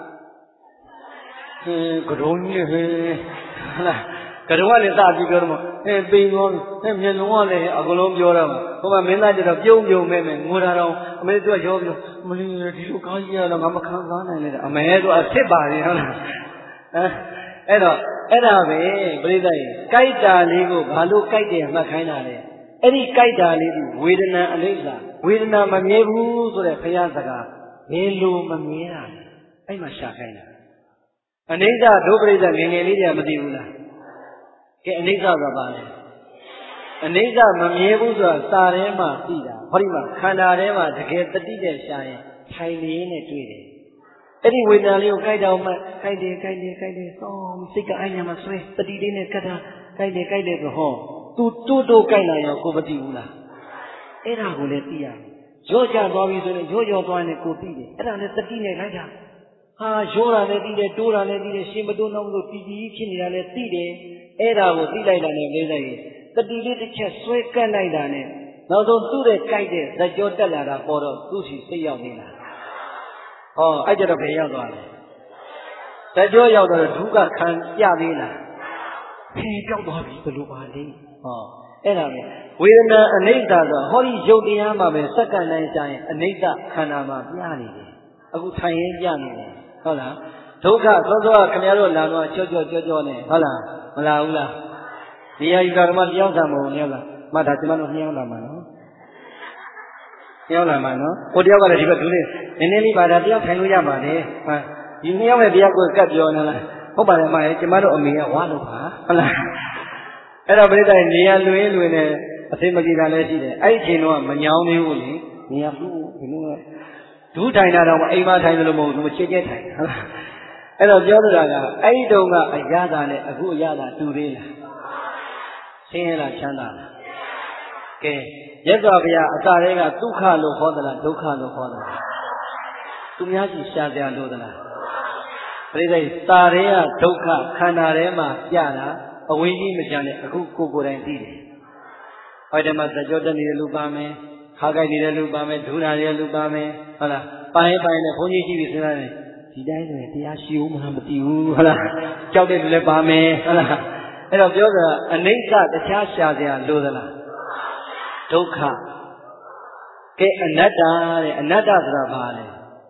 B: ကရုံးကြီးဟဲ့ဟုတ်လားကရုံးကလည်းစပြီးပြောတော့ပိန်ကောမျက်လုံးကလည်းအကုန်လုံးပြောတော့ဟိုမှာမင်းသားကျတော့ပြုံးမဲ့ငိုတာတော့အမေတို့ကရောပြောမလီဒီလိုကောင်းကြီးရတော့ငါမခံစားနိုင်လေအမေတို့အစ်စ်ပါလေဟုတ်လားအဲ့တော့အဲ့ဒါပဲပြိဿရေကြိုက်တာလေးကိုဘာလို့ကြိုက်တယ်မှတ်ခိုင်းတာလဲအဲ့ဒီကြိုက်တာလေးဒီဝေဒနာအနိစ္စဝေဒနာမမြဲဘူးဆိုတဲ့ဘုရားစကားဘယ်လိုမမြဲတာလဲအဲ့မှာရှာခိုင်းတာအနိစ္စဒုပရိသငယ်ငယ်လေးတွေကမသိဘူးလားကဲအနိစ္စဆိုတာဘာလဲအနိစ္စမမြဲဘူးဆိုတာစာထဲမှာသိတာဟောဒီမှာခန္ဓာထဲမှာတကယ်တတိတဲ့ရှာရင်ထိုင်နေနဲ့တွေ့တယ်အဲ့ဒီဝေဒနာလေးကိုကြိုက်တော့မှကြိုက်တယ်စောင်းစိတ်ကအိုင်ညာမှာဆွဲတတိလေးနဲ့ကတ်တာကြိုက်တယ်ဆိုဟောသူတိုးကြိုက်လာရောကိုမသိဘူးလားအဲ့ဒါကိုလည်းသိရရော့ကြသွားပြီဆိုရင်ရော့သွားရင်ကိုသိတယ်အဲ့ဒါလည်းတတိနဲ့လိုက်တာဟာရောတာလည်းသိတယ်တိုးတာလည်းသိတယ်ရှင်မတိုးတော့လို့တည်ဖြစ်နေတာလည်းသိတယ်အဲ့ဒါကိုသိလိုက်တာနဲ့လေးလိုက်ရင်တတိလေးတစ်ချက်ဆွဲကတ်လိုက်တာနဲ့နောက်ဆုံးသူ့ရဲ့ကြိုက်တဲ့ဇကြောတက်လာတာပေါ်တော့သူ့စီစိတ်ရောက်နေတာဟောအဲ့ကြတော့ဘယ်ရောက်သွားလဲဇကြောရောက်တော့ဒုက္ခခံပြသေးလားဖေးပြောက်သွားပြီဘယ်လိုပါလဲဟောအဲ့ဒါပဲဝေဒနာအနိစ္စဆိုဟောဒီရုပ်တရားမှာပဲစက္ကန့်တိုင်းကြာရင်အနိစ္စခန္ဓာမှာပြနေတယ်အခုထိုင်ရင်ပြနေတယ်ဟုတ်လားဒုက္ခသောခင်ဗျားတို့လာတော့ကြောနဲ့ဟုတ်လားမလာဘူးလားဒီဟာယူတာကမှတယောက်သာမဟုတ်ဘူးလားမှတ်တာကျွန်တော်တို့နှစ်ယောက်လာမှာနော်နှစ်ယောက်လာမှာနော်ကိုတယောက်ကလည်းဒီဘက်ဒူးလေးနည်းနည်းလေးပါတာတယောက်ထိုင်လို့ရပါတယ်ဟာဒီနှစ်ယောက်နဲ့တရားကိုကတ်ပြောနေလားဟုတ်ပါတယ်အမရဲ့ကျွန်တော်အမေကဝါလို့ပါဟုတ်လားအဲ့တော့ပြိတ္တိုင်နေရလွင်နဲ့အသိမကြီးတာလည်းရှိတယ်အဲ့ဒီအချိန်တော့မညောင်းသေးဘူးလေနေရဘူးဘယ်လိုလဲဒူးထိုင်တာတော့အိမ်မထိုင်တယ်လို့မဟုတ်ဘူးချေထိုင်ဟုတ်လားအဲ့တော့ပြောတာကအဲ့ဒီတုန်းကအရသာနဲ့အခုအရသာတူသေးလားဆင်းရဲလားချမ်းသာလားကဲမြတ်စွာဘုရားအစာတွေကဒုက္ခလို့ဟောသလားဒုက္ခလို့ဟောသလားသူများကြီးရှားကြလို့သလားပြိဿစာတွေကဒုက္ခခန္ဓာထဲမှာပြတာအဝိကြီးမကြမ်းနဲ့အခုကိုယ်တိုင်သိတယ်ဟောဒီမှာသကြောတက်နေတဲ့လူပါမယ်ခါကြိုက်နေတဲ့လူပါမယ်ဒုနာနေတဲ့လူပါမယ်ဟုတ်လားပိုင်းနဲ့ဘုန်းကြီးရှိပြီစဉ်းစားတယ်ဒီတိုင်းဆိုရင်တရားရှိဦးမလားမသိဘူးဟုတ်လားကြောက်တဲ့လူလည်းပါမယ်ဟုတ်လားအဲ့တော့ပြောတာအနိစ္စတခြားရှာစရာလိုသလားဒုက္ခကဲအနတ္တတဲ့အနတ္တဆိုတာဘာလဲ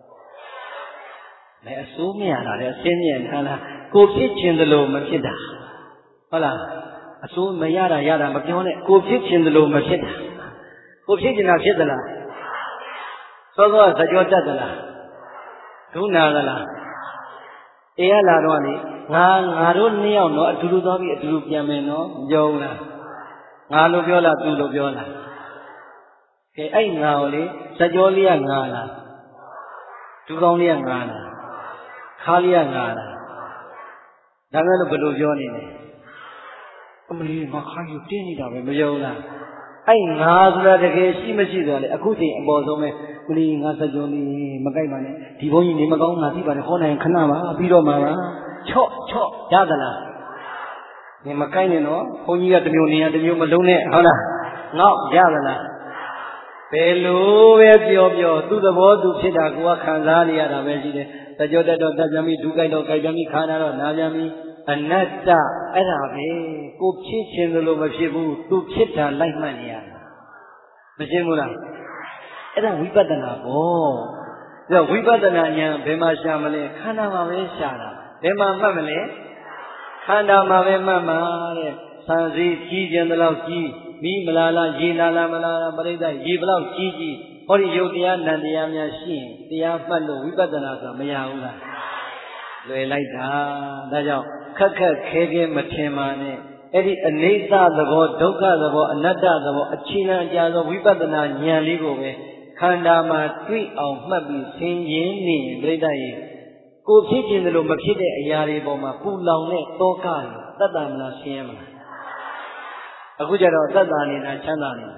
B: လဲအစိုးမရတာလေအရှင်းမြင်ထားလားကိုဖြစ်ခြင်းသလိုမဖြစ်တာဟုတ်လားအစိုးမရတာမပြောနဲ့ကိုဖြစ်ခြင်းသလိုမဖြစ်တာကိုဖြစ်ခြင်းတာဖြစ်သလားစောစောဇကြောတတ်သလားဒုနာသလားအေးရလာတော့လေငါတို့နှစ်ယောက်တော့အတူတူသွားပြီးအတူတူပြန်မယ်နော်ပြောဦးလားငါလို့ပြောလားသူလို့ပြောလားကဲအဲ့ငါကိုလေဇကြောလေးကငါလားဒုကောင်းလေးကငါလားခါလေးကငါလားဒါမဲ့လို့ဘယ်လိုပြောနေလဲအမလီငါခါယူတင်းနေတာပဲမယုံလားအဲ့ငါဆိုတာတကယ်ရှိမရှိဆိုတာလေအခုချိန်အပေါ်ဆုံးပဲမလီငါဇကြောလေးမကြိုက်ပါနဲ့ဒီဘုန်းကြီးနေမကောင်းငါသိပါတယ်ဟောနိုင်ခဏပါပြီးတော့မှာပါချော့ရသလားနေမကြိုက်နဲ့နော်ဘုန်းကြီးကတစ်မျိုးနေရတစ်မျိုးမလုံးနဲ့ဟုတ်လားငေါ့ရသလားဘယ်လိုပဲပြောသူ့သဘောသူဖြစ်တာကိုကခံစားနေရတာပဲရှိတယ်တကြောတက်တော့တက်ပြန်ပြီဒုကြိုက်တော့ကြိုက်ပြန်ပြီခါနာတော့နာပြန်ပြီအနတ္တအဲ့ဒါပဲကိုဖြစ်ခြင်းလို့မဖြစ်ဘူးသူဖြစ်တာလိုက်မှတ်နေရတာမရှင်းဘူးလားအဲ့ဒါဝိပဿနာပေါ့ဒါဝိပဿနာဉာဏ်ဘယ်မှာရှာမလဲခန္ဓာမှာပဲရှာတာဘယ်မှာမှတ်မလဲခန္ဓာမှာပဲမှတ်မှာတဲ့ဆံစည်းကြီးခြင်းတလောက်ကြီး mi malala ye lala malala parida ye blau chi hori yotiya nandiya mya shin tiya pat lo vipassana so maya hu la lwe lai da da jaw khat khat khe khe ma thin ma ne edi aneitha thabo dukkha thabo anatta thabo achina aja so vipassana nyan li ko be khanda ma twi aung mat pi sin yin ni parida ye ko phit chin lo ma phit de aya de paw ma pu laung ne toka ye tatta mala sin ya malaအခုကြတော့သက်သာနေတာချမ်းသာနေတာ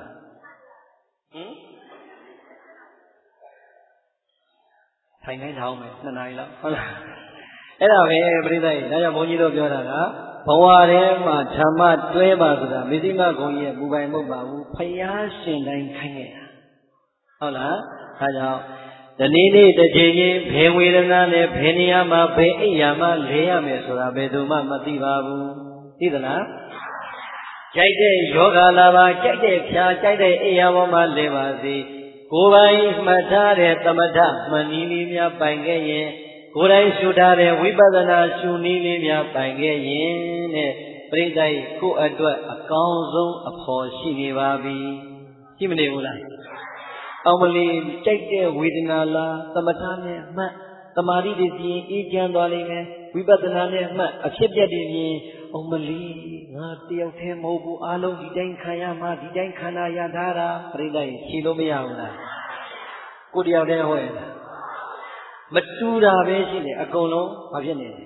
B: ထိုင်နိုင်အောင်မယ်2 နာရီလောက်ဟုတ်လားအဲ့ဒါပဲပြိဿကြီးဒါကြောင့်ဘုန်းကြီးတို့ပြောတာကဘဝထဲမှာဓမ္မတွဲပါဆိုတာမေသိမဂုံကြီးရဲ့မူပိုင်မဟုတ်ပါဘူးဖယားရှင်တိုင်းခိုင်းခဲ့တာဟုတ်လားဒါကြောင့်ဒီနေ့တစ်ချိန်ချင်းဘယ်ဝေဒနာနဲ့ဘယ်နေရာမှာဘယ်အိယာမှာလဲရမယ်ဆိုတာဘယ်သူမှမသိပါဘူးသိသလားကြိုက်တဲ့ယောဂလာပါကြိုက်တဲ့ဖြာကြိုက်တဲ့အိယာပေါ်မှာလဲပါစေကိုယ်ပိုင်မှတ်ထားတဲ့သမထမှန်နည်းလေးများပိုင်ခဲ့ရင်ကိုယ်တိုင်ရှုထားတဲ့ဝိပဿနာရှုနည်းလေးများပိုင်ခဲ့ရင်တဲ့ပြိဿိကိုယ့်အတွက်အကောင်းဆုံးအဖို့ရှိနေပါပြီရှိမနေဘူးလားအောင်မလီကြိုက်တဲ့ဝေဒနာလားသမထနဲ့မှတ်သမာဓိတွေပြင်အေးချမ်းသွားလိမ့်မယ်ဝိပဿနာနဲ့မှတ်အဖြစ်ပြက်တွေပြင်အောင်မလီငါတယောက်တည်းမဟုတ်ဘူးအားလုံးဒီတိုင်းခံရမှာဒီတိုင်းခန္ဓာရထားတာပြိဿိခြေလို့မရဘူးလားကိုတယောက်တည်းဟောရတာမတူတာပဲရှိတယ်အကုန်လုံးဘာဖြစ်နေလဲ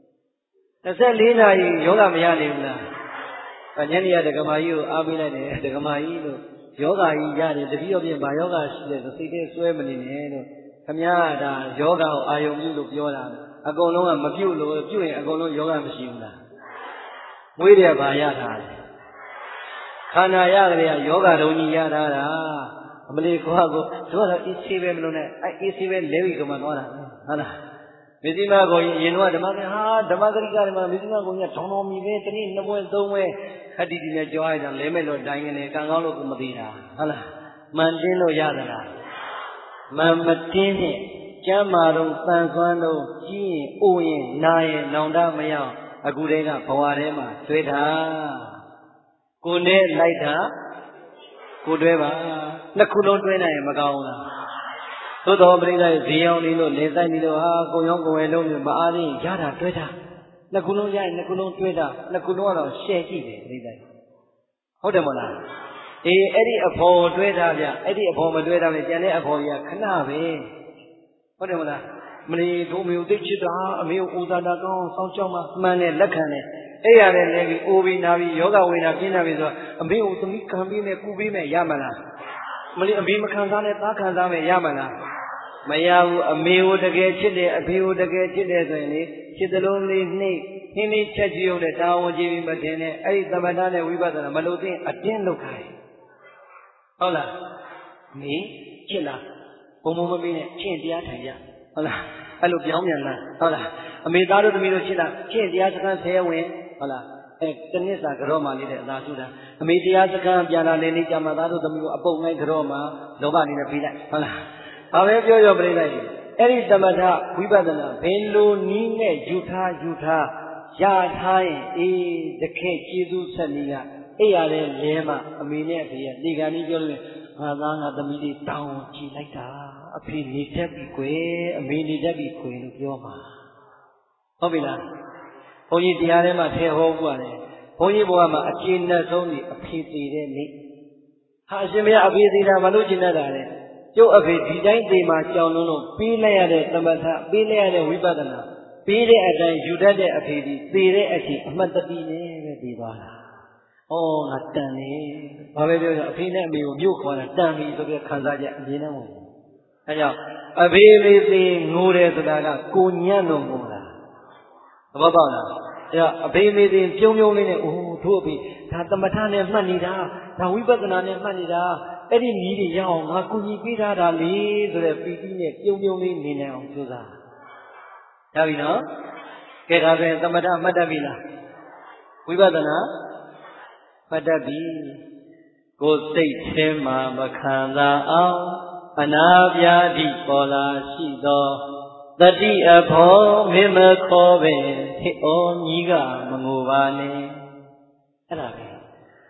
B: 24နာရီယောဂမရနေဘူးလားညနေရဒကမာကြီးကိုအားပေးလိုက်တယ်ဒကမာကြီးလို့ယောဂကြီးရတယ်တတိယပြင်ဘာယောဂရှိတယ်ဆိုစိတ်ထဲစွဲမနေနဲ့လို့ခမည်းဒါယောဂကိုအာယုံပြုလို့ပြောတာအကုန်လုံးကမပြုတ်လို့ပြုတ်ရင်အကုန်လုံးယောဂမရှိဘူးလားမွေးတယ်ဘာရထားလဲခန္ဓာရကြတဲ့ယောဂတုံကြီးရထားတာအမလေးကွာကိုတို့ကတော့အေးဆေးပဲမလို့နဲ့အေးဆေးပဲလဲပြီးကမှသွားတာဟုတ်လားမေဇိမကိုရင်တော့ဓမ္မကဟာဓမ္မဂရိကဓမ္မမေဇိမကိုကြီးထောင်းတော်မီပဲတနေ့2ပွဲ3ပွဲခက်တီတီနဲ့ကြောရတာလဲမဲ့လို့တိုင်းနေကံကောင်းလို့ကိုမသိတာဟုတ်လားမှန်တင်းလို့ရသလားမှန်မတင်းနဲ့ကျမ်းမာတော့တန်ဆွမ်းတော့ကြီးရင်အိုးရင်နာရင်နောင်တမရောက်အခုတည်းကဘဝထဲမှာတွဲတာကိုနဲ့လိုက်တာကိုတွဲပါနှစ်ခုလုံးတွဲနိုင်ရင်မကောင်းဘူးလားသို့တော်ပြိဿရဲ့ဇီးအောင်နေလို့လေဆိုင်နေလို့ဟာကိုရောကိုယ်ဝယ်လုံးလို့မအားသေးရတာတွဲတာနှစ်ခုလုံးရရင်နှစ်ခုလုံးတွဲတာနှစ်ခုလုံးကတော့ရှယ်ကြည့်တယ်ပြိဿဟုတ်တယ်မဟုတ်လားအေးအဲ့ဒီအဖော်တွဲတာဗျအဲ့ဒီအဖော်မတွဲတာလေကျန်တဲ့အဖော်ကြီးကခဏပဲဟုတ်တယ်မလားမလီတို့မျိုးသိချစ်တာအမေကိုဦးစားတာကောင်းစောင့်ကြောက်မှမှန်တယ်လက်ခံတယ်အဲ့ရတယ်လည်းပြီးအိုပြီးနာပြီးယောဂဝေဒနာပြင်းနေပြီဆိုတော့အမေကိုသမီးခံပြီးနဲ့ကုပြီးနဲ့ရမလားမလီအမေမခံစားနဲ့သားခံစားမယ်ရမလားမရဘူးအမေကိုတကယ်ချစ်တယ်အဖေကိုတကယ်ချစ်တယ်ဆိုရင်လေချစ်သလိုလေးနှိမ့်နှင်းနှင်းချက်ကြည့်ရုံနဲ့တာဝန်ကြည့်ပြီးမတင်နဲ့အဲ့ဒီသမထနဲ့ဝိပဿနာမလို့သိအတင်းလုပ်ခိုင်းဟုတ်လားမေချစ်လားဘုံဘုံမမေးနဲ့ချင်းတရားထိုင်ကြဟုတ်လားအဲ့လိုပြောင်းပြန်လာဟုတ်လားအမေသားတို့သမီးတို့ချစ်လားချင်းတရားစခန်း10ဝင်ဟုတ်လားတနစ်စာကြောမှလေးတဲ့အသာစုတာအမေတရားစခန်းပြန်လာနေနေကြမှာသားတို့သမီးတို့အပုတ်ငိုင်းကြောမှလောဘနေနဲ့ပြီးလိုက်ဟုတ်လားဘာပဲပြောပြောပြလိုက်အဲ့ဒီသမထဝိပဿနာဘယ်လိုနည်းနဲ့ယူထားရထားရင်အေးတခဲကျေးဇူးဆက်နည်းကအဲ့ရတဲ့လဲမှအမေနဲ့အဖေရဲ့ဒီကံကြီးပြောလို့ငါသားငါသမီးတွေတောင်းကြည့်လိုက်တာအဖေနေတတ်ပြီကွယ်အမေနေတတ်ပြီကွယ်လို့ပြောမှာဟုတ်ပြီလားဘုန်းကြီးတရားထဲမှာထဲဟောဘူးရတယ်ဘုန်းကြီးဘဝမှာအကျေနပ်ဆုံးနေအဖေသေးတဲ့နေ့ဟာအရှင်မရအဖေသေးတာမလို့ကျင်တတ်တာလေကျုပ်အဖေဒီတိုင်းသေးမှာကြောင်လုံးပြီးလိုက်ရတဲ့သမထပြီးလိုက်ရတဲ့ဝိပဿနာပြီးတဲ့အတိုင်းယူတတ်တဲ့အဖေဒီသေတဲ့အချိန်အမှတ်တတိနဲ့ပဲပြီးသွားတာဩငါတန်နေဘာပဲပြောအဖေနဲ့အမေကိုမြို့ခေါ်တာတန်ပြီဆိုပြီးခံစားချက်အမြင်နဲ့မဟုတ်ဘူးအဲကြောင့်အဖေလေးသေငိုတယ်ဆိုတာကကိုညံ့လို့ငိုတာသဘောပေါက်လားအဲကြောင့်အဖေလေးသေပြုံးပြုံးလေးနဲ့အိုးတို့အဖေဒါသမထနဲ့မှတ်နေတာဒါဝိပဿနာနဲ့မှတ်နေတာအဲ့ဒီနီးတွေရအောင်ငါကူညီပေးထားတာလေဆိုတဲ့ပီတိနဲ့ပြုံးပြုံးလေးနေနိုင်အောင်ကြိုးစားရပြီနော်ကဲဒါဆိုရင်သမထမှတ်တတ်ပြီလားဝိပဿနာမှတ်တတ်ပြီကိုယ်စိတ်ထဲမှာမခံသာအောင်အနာပြာတိပေါ်လာရှိသောတတိအဖောမင်းမခေါ်ပဲဟိဩညီကမငိုပါနဲ့အဲ့ဒါပဲ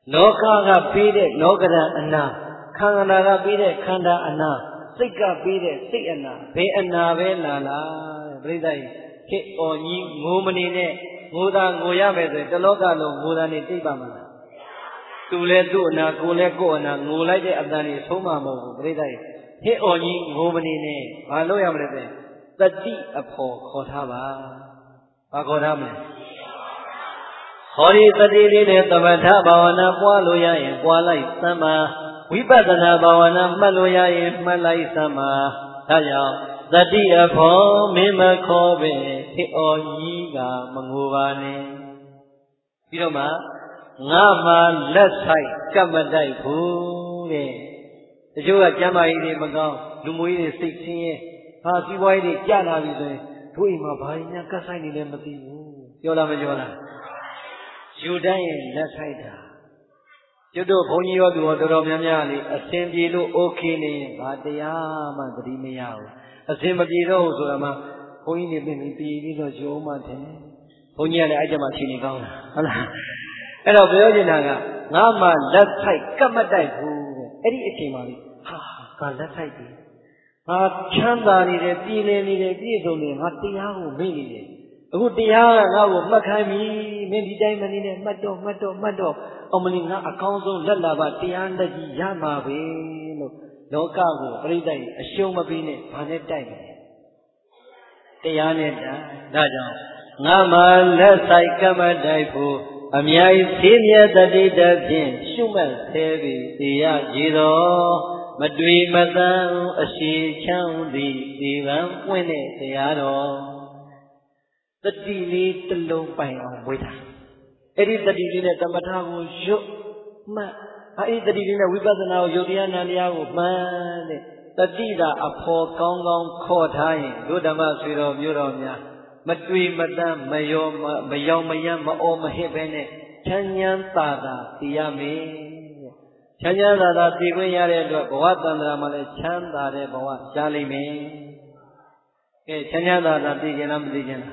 B: လောကကပေးတဲ့လောကရန်အနာခန္ဓာကပေးတဲ့ခန္ဓာအနာစိတ်ကပေးတဲ့စိတ်အနာဘယ်အနာပဲလာပြိဿကြီးခေအော်ကြီးငိုမနေနဲ့ငိုတာငိုရမယ်ဆိုရင်တလောကလုံးငိုတာနေသိပါမလားသူလည်းသူ့အနာကိုယ်လည်းကိုယ်အနာငိုလိုက်တဲ့အတန်ကြီးဆုံးမှာမဟုတ်ဘူးပြိဿကြီးခေအော်ကြီးငိုမနေနဲ့ဘာလို့ရမလဲဆိုရင်တတိအဖို့ခေါ်ထားပါဘာခေါ်ထားမလဲဟောဒီတတိလေးနဲ့သမထဘာဝနာပွားလို့ရရင်ပွားလိုက်သမ်းပါဝိပဿနာဘာဝနာမှတ်လို့ရရင်မှတ်လိုက်သမ်းပါဒါကြောင့်တတိအဖို့မင်းမခေါ်ပဲခေအော်ကြီးကမငိုပါနဲ့ပြီးတော့မှငါမှလက်ဆိုင်ကပ်မတိုက်ဘူးတဲ့တချို့ကကျမ်းမာရေးတွေမကောင်းလူမျိုးရေးတွေစိတ်ဆင်းရဲဟာစီးပွားရေးတွေကျလာပြီဆိုရင်တို့အိမ်မှာဘာညာကပ်ဆိုင်နေလဲမသိဘူးပြောလားမပြောလားယူတိုင်းရဲ့လက်ဆိုင်တာကျွတ်တို့ဘုန်းကြီးရောသူရောတော်တော်များများလေးအစဉ်ပြေလို့โอเคနေရင်ဘာတရားမှသတိမရဘူးအစဉ်မပြေတော့ဆိုတာမှဘုန်းကြီးနေပြင်ပြီးပြီးတော့ရုံးမှတယ်ဘုန်းကြီးကလည်းအဲ့ကြမှာခြေနေကောင်းတာဟုတ်လားအဲ့တော့ပြောချင်တာကငါမှလက်ဆိုင်ကပ်မတိုက်ဘူးတဲ့အဲ့ဒီအချိန်မှာလေဟာလက်ဆိုင်ပြီငါချမ်းသာနေတယ်ပြည်လည်နေတယ်ပြည့်စုံနေငါတရားကိုမေ့နေတယ်အခုတရားကငါ့ကိုမှတ်ခိုင်းပြီမင်းဒီတိုင်းမနေနဲ့မှတ်တော့အောင်မလီငါအကောင်းဆုံးလက်လာပါတရားလက်ကြီးရမှာပဲလို့လောကကိုပြိဋ္ဌာန်အရှုံးမပေးနဲ့ဘာနဲ့တိုက်မလဲတရားနဲ့ဒါကြောင့်ငါမှလက်ဆိုင်ကမ္မတိုက်ဖို့အမြိုင်သေးမြတ်တတိတဖြင့်ရှုမှတ်သေးပြီတရားကြည်တော်မတွေ့မသန်းအရှိချမ်းသည်ဒီဗံပွင့်တဲ့တရားတော်တတိလေးတစ်လုံးပိုင်အောင်ဝေးတာအဲ့ဒီတတိလေးနဲ့သမထကိုရွတ်မှတ်အဲ့ဒီတတိလေးနဲ့ဝိပဿနာကိုယုတ်တရားနာတရားကိုမှန်တဲ့တတိတာအဖို့ကောင်းကောင်းခေါ်ထားရင်ဒုဓမ္မဆွေတော်မျိုးတော်များမတွေ့မတမ်းမယောမယောင်မယံမအောမဟစ်ပဲနဲ့ချမ်းချမ်းသာသာတည်ရမယ်ချမ်းချမ်းသာသာတည်ခွင့်ရတဲ့အတွက်ဘဝတန်ត្រာမှာလည်းချမ်းသာတဲ့ဘဝရှားလိမ့်မယ်ကဲချမ်းချမ်းသာသာတည်ကြလားမတည်ကြလား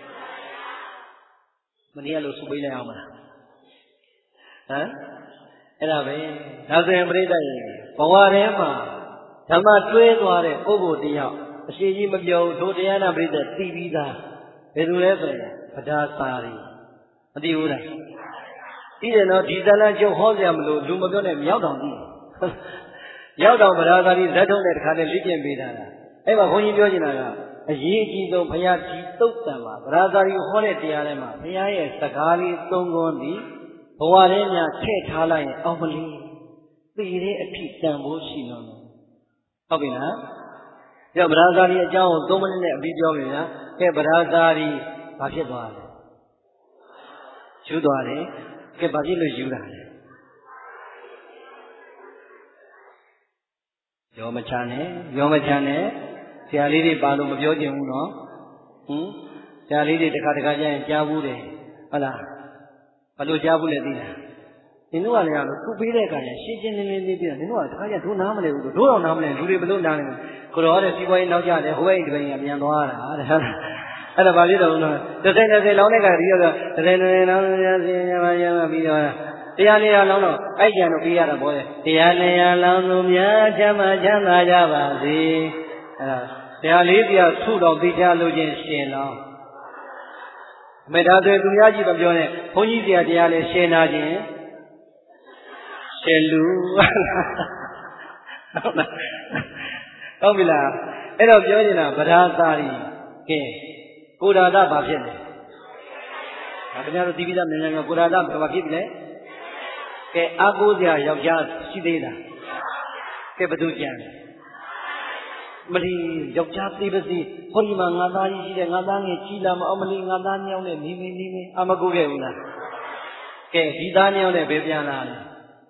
B: မနေ့ကလို့စုပေးလိုက်အောင်မလားဟမ်အဲ့ဒါပဲဒါဆိုရင်ပြိဋ္ဌာန်ဘဝထဲမှာဓမ္မတွဲသွားတဲ့ပုဂ္ဂိုလ်တယောက်အရှိကြီးမပြောဘူးတို့တရားနာပြိဋ္ဌာန်သိပြီးသားဘယ်သူလဲဆိုရင်ဗဒါစာရီမသိဘူးလားသိတယ်နော်ဒီဇလန်ကျုပ်ဟောစရာမလိုလူမပြောနဲ့မြောက်တောင်သိရောက်တောင်ဗဒါစာရီဇတ်ထုံးတဲ့တခါနဲ့လေ့ကျင့်ပေးတာအဲ့မှာဘုန်းကြီးပြောချင်တာကအရေးအကြီးဆုံးဘုရားဒီသုတ်တံမှာဗဒါစာရီဟောတဲ့တရားထဲမှာဘုရားရဲ့စကားလေးသုံးခွန်းဒီဘဝထဲမှာထည့်ထားလိုက်ရင်အောင်မလီသိတဲ့အထိတန်ဖို့ရှိလို့ဟုတ်ပြီလားကြောက်ဗဒါစာရီအကြောင်းကို3မိနစ်နဲ့အပြီးပြောမယ်နော်ကဲဗဒါစာရီဘာဖြစ်သွားလဲယူသွားတယ်ကဲဘာဖြစ်လို့ယူတာလဲရောမချနဲ့ဆရာလေးတွေပါလို့မပြောချင်ဘူးနော်ဆရာလေးတွေတခါကြာရင်ကြားဘူးတယ်ဟုတ်လားဘယ်လိုကြားဘူးလဲသိလားနင်တို့ကလည်းသူပေးတဲ့အခါကျရှင်းရှင်းလင်းလင်းလေးပြတာနင်တို့ကတခါကျတို့နားမလဲဘူးတို့တော့နားမလဲလူတွေဘယ်လိုနားလဲကိုတော်တဲ့စီးပွားရေးနောက်ကျတယ်ဟိုဘက်ဒီဘက်ကပြန်သွားတာတဲ့ဟုတ်လားအဲ့ဒါဘာဖြစ်တော့လဲ30လောင်းတဲ့ကဒီတော့30လောင်းရစင်ရပါရမပြီးတော့တရားနေရလောင်းတော့အဲ့ကြံတော့ပြီးရတာပေါ့လေတရားနေရလောင်းသူများချမ်းသာကြပါစေအဲ့ဒါတရားလေးတရားထုတော်သိချလို့ချင်းရှင်လောင်းမေတ္တာတွေသူများကြီးမပြောနဲ့ဘုန်းကြီးဆရာတရားလေးရှင်နာခြင်းရှင်လူဟုတ်ပြီလားအဲ့တော့ပြောနေတာဗဒါသာရီကဲကိုရာဒဘာဖြစ်လဲခင်ဗျားတို့သိပြီးသားမြန်မြန်ကိုရာဒဘာဖြစ်လဲကဲအာကိုးစရာယောက်ျားရှိသေးလားကဲဘယ်သူကြံမလီယောက်ျားသေးပါစေဟောဒီမှာငါသားကြီးရှိတယ်ငါသားငယ်ကြီးလာမအောင်မလီငါသားညောင်းနဲ့နေအမကိုခဲ့ဘူးလားကဲဒီသားညောင်းနဲ့ဘယ်ပြန်လာလဲ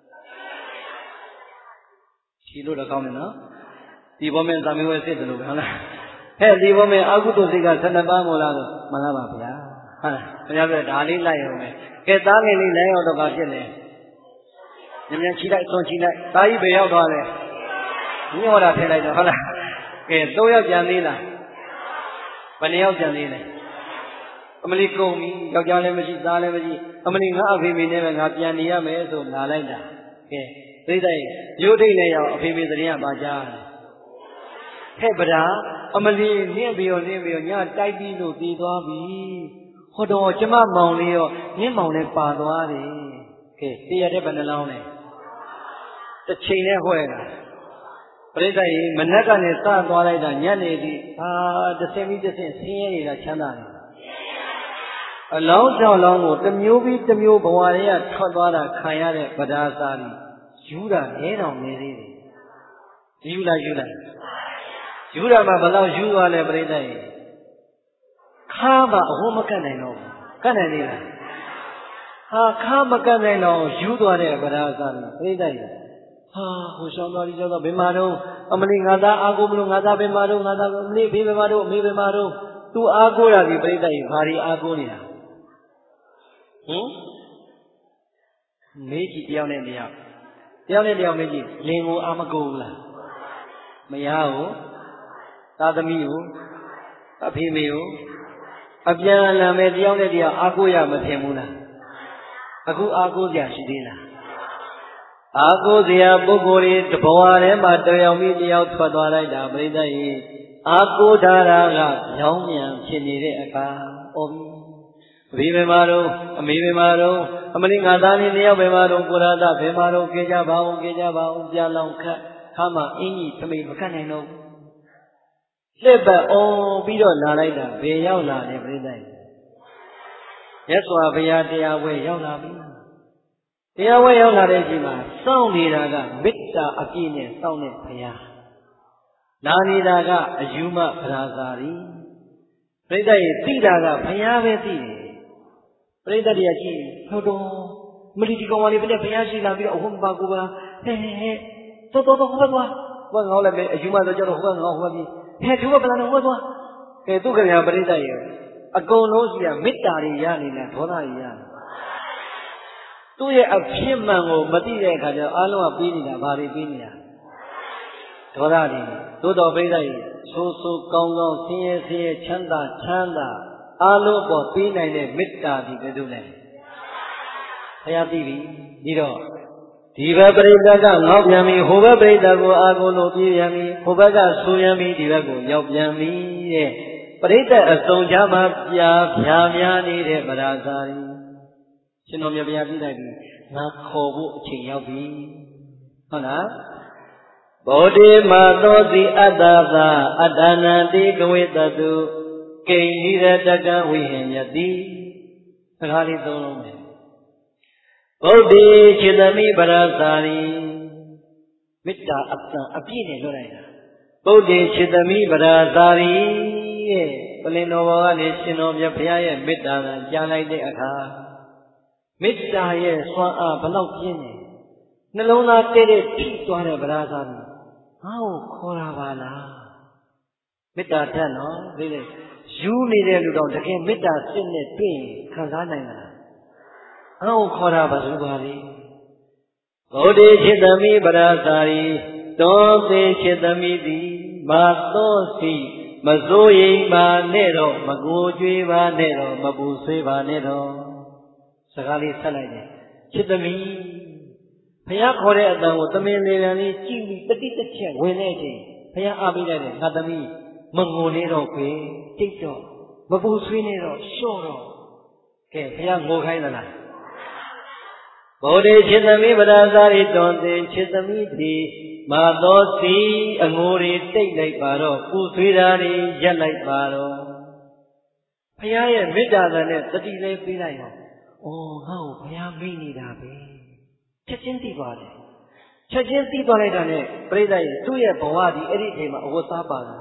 B: ရှိလို့တော့ကောင်းတယ်နော်ဒီဘောမင်းသာမီဝဲစစ်တယ်လို့ပဲဟုတ်လားဟဲ့ဒီဘောမင်းအကုသိုလ်စိတ်က12ပါးမို့လားဆိုမှန်လားပါဗျာဟုတ်လားဘုရားပြောဒါလေးလိုက်အောင်ပဲကဲသားငယ်လေးလိုက်အောင်တော့ဘာဖြစ်လဲမြန်ချီလိုက်သွန်ချီလိုက်သားကြီးဘယ်ရောက်သွားလဲညောတာထည့်လိုက်တော့ဟုတ်လားကဲ3ယောက်ကြံသေးလားဘယ်နှယောက်ကြံသေးလဲအမလီကုန်ပြီယောက်ျားလည်းမရှိသားလည်းမရှိအမလီငါအဖေမေနဲ့ပဲငါပြန်နေရမယ်ဆိုလာလိုက်တာကဲပြိဿရဲ့မြို့ထိတ်နဲ့ရောက်အဖေမေသတင်းကပါကြားဟဲ့ဗဒါအမလီနင်းပြီးရောညတိုက်ပြီးလို့တည်သွားပြီဟောတော့ကျမမောင်လေးရောနင်းမောင်လည်းပါသွားတယ်ကဲတည်ရတဲ့ဘယ်နှလောင်းလဲတစ်ချိန်နဲ့ဟွဲ့တာပြိဿရဲ့မနက်ကနေစသွားလိုက်တာညနေဒီတစ်ဆင့်ပြီးတစ်ဆင့်ဆင်းရဲနေတာချမ်းသာတယ်အလောင်း6လောင်းကိုတစ်မျိုးပြီးတစ်မျိုးဘဝတွေကထွက်သွားတာခံရတဲ့ဗဒါစာရီယူတာနဲတော်နေသေးတယ်ယူတာမှာဘယ်လောက်ယူသွားလဲပြိဿရဲ့ခါမှအဝတ်မကတ်နိုင်တော့ဘူးကတ်နိုင်သေးလားခါမကတ်နိုင်တော့ယူသွားတဲ့ဗဒါစာရီပြိဿရဲ့ဟိုရှောင်းသွားပြီးကြောက်တော့ဘယ်မှာတော့အမလီငါသားအားကိုမလို့ငါသားဘယ်မှာတော့ငါသားအမလီဘေးဘယ်မှာတော့အမေဘယ်မှာတော့သူအားကိုရပြီပြိဿရဲ့ဘာတွေအားကိုနေတာမေးကြည့်တယောက်နဲ့တယောက်မေးကြည့်လင်ကိုအာမကိုဘူးလားမယားကိုသာသမီကိုအဖေမေကိုအပြန်အလှန်ပဲတယောက်နဲ့တယောက်အားကိုရမထင်ဘူးလားအခုအားကိုစရာရှိသေးလားအားကိုစရာပုဂ္ဂိုလ်တွေတဘဝထဲမှာတယောက်ပြီးတယောက်ထွက်သွားလိုက်တာပြိဿရဲ့အားကိုထားတာကရောင်းမြန်ဖြစ်နေတဲ့အခါအဖေဘယ်မှာတော့အမေဘယ်မှာတော့အမလီငါသားလေးနှစ်ယောက်ဘယ်မှာတော့ကိုရသဘယ်မှာတော့ကြကြပါအောင်ပြလောင်ခတ်ခါမှအင်းကြီးသမိတ်မကတ်နိုင်တော့လက်ပတ်အောင်ပြီးတော့လာလိုက်တာဘယ်ရောက်လာလဲပြိဿရဲ့မြတ်စွာဘုရားတရားဝဲရောက်လာပြီတရားဝဲရောက်လာတဲ့အချိန်မှာစောင့်နေတာကမေတ္တာအပြည့်နဲ့စောင့်တဲ့ဘုရားလာနေတာကအယူမဗရာဇာရီပြိဿရဲ့သိတာကဘုရားပဲသိတယ်ပြိဿတရားရှိဟုတ်တော့မလီဒီကောင်ကလေးပဲဘုရားရှိလာပြီးတော့အဟုတ်ပါကူပါဟဲ့တော်ဟိုဘက်သွားဟိုငေါလည်းပဲအယူမဆိုကြတော့ဟိုဘက်ငေါဟိုဘက်ပြီးဟဲ့သူကဘယ်လာနေဟိုသွားကဲသူခင်ဗျာပြိဿရဲ့အကုန်လုံးရှိရမေတ္တာတွေရနေတာဒေါသတွေရနေသူ့ရဲ့အဖြစ်မှန်ကိုမသိတဲ့အခါကျတော့အားလုံးကပြီးနေတာဘာတွေပြီးနေတာဒေါသတွေသို့တော်ပြိဿရဲ့ဆိုးကောင်းဆင်းရဲချမ်းသာအားလုံးပေါ်ပြီးနိုင်တဲ့မေတ္တာဒီကဲ့သို့လဲဘုရားသိပြီပြီးတော့ဒီဘက်ပရိသတ်ကငေါ့ပြန်ပြီဟိုဘက်ပရိသတ်ကိုအာကိုလို့ပြေးပြန်ပြီဟိုဘက်ကဆူပြန်ပြီဒီဘက်ကိုရောက်ပြန်ပြီတဲ့ပရိသတ်အစုံချမှာပြာဖြာများနေတဲ့ဗရာဇာရီရှင်တော်မြတ်ဘုရားပြလိုက်ပြီငါခေါ်ဖို့အချိန်ရောက်ပြီဟုတ်လားဘောဓိမာသောစီအတ္တသာအတ္တနံတိကဝိတတုကိဉ္နိရတကဝိဟိညတိစကားလေးသုံးလုံးပဲဗုဒ္ဓေခြေသမီးဗရာဇာရီမေတ္တာအတန်အပြည့်နဲ့လွတ်လိုက်တာဗုဒ္ဓေခြေသမီးဗရာဇာရီရဲ့ပလင်တော်ဘောကနေရှင်တော်မြတ်ဘုရားရဲ့မေတ္တာကကြားလိုက်တဲ့အခါမေတ္တာရဲ့စွမ်းအားဘလောက်ပြင်းတယ်နှလုံးသားတဲ့ထိသွားတဲ့ဗရာဇာရီငါ့ကိုခေါ်တာပါလားမေတ္တာတတ်နော်ဒီလေယူနေတဲ့လူတော့တကယ်မေတ္တာစစ်နဲ့တွေ့ခံစားနိုင်တာငါ့ကိုခေါ်တာပါဆိုပါလေဗုဒ္ဓေခြေသမီးဗရာဇာရီတောသေးခြေသမီးသည်မာသောစီမစိုးရိမ်ပါနဲ့တော့မကိုကြွေးပါနဲ့တော့မပူဆွေးပါနဲ့တော့စကားလေးဆက်လိုက်တယ်ခြေသမီးဘုရားခေါ်တဲ့အတန်ကိုသမင်လေးလေးကြည့်ပြီးတတိတစ်ချက်ဝင်တဲ့အချိန်ဘုရားအားပေးလိုက်တယ်ငါသမီးမငိုနေတော့ခွေတိတ်တော့မပူဆွေးနေတော့လျှော့တော့ကဲဘုရားငိုခိုင်းသလားဗုဒ္ဓေခြေသမီးဗရာဇာရီတွန်တင်ခြေသမီးသည်မာသောစီအငိုတွေတိတ်လိုက်ပါတော့ပူဆွေးတာတွေရက်လိုက်ပါတော့ဘုရားရဲ့မေတ္တာနဲ့တတိလေးပေးလိုက်တော့ငါ့ကိုဘုရားမိနေတာပဲချက်ချင်းသိပါတယ်ချက်ချင်းသိသွားလိုက်တာနဲ့ပြိဿရဲ့သူ့ရဲ့ဘဝဒီအဲ့ဒီအချိန်မှာအဝတ်သားပါလာ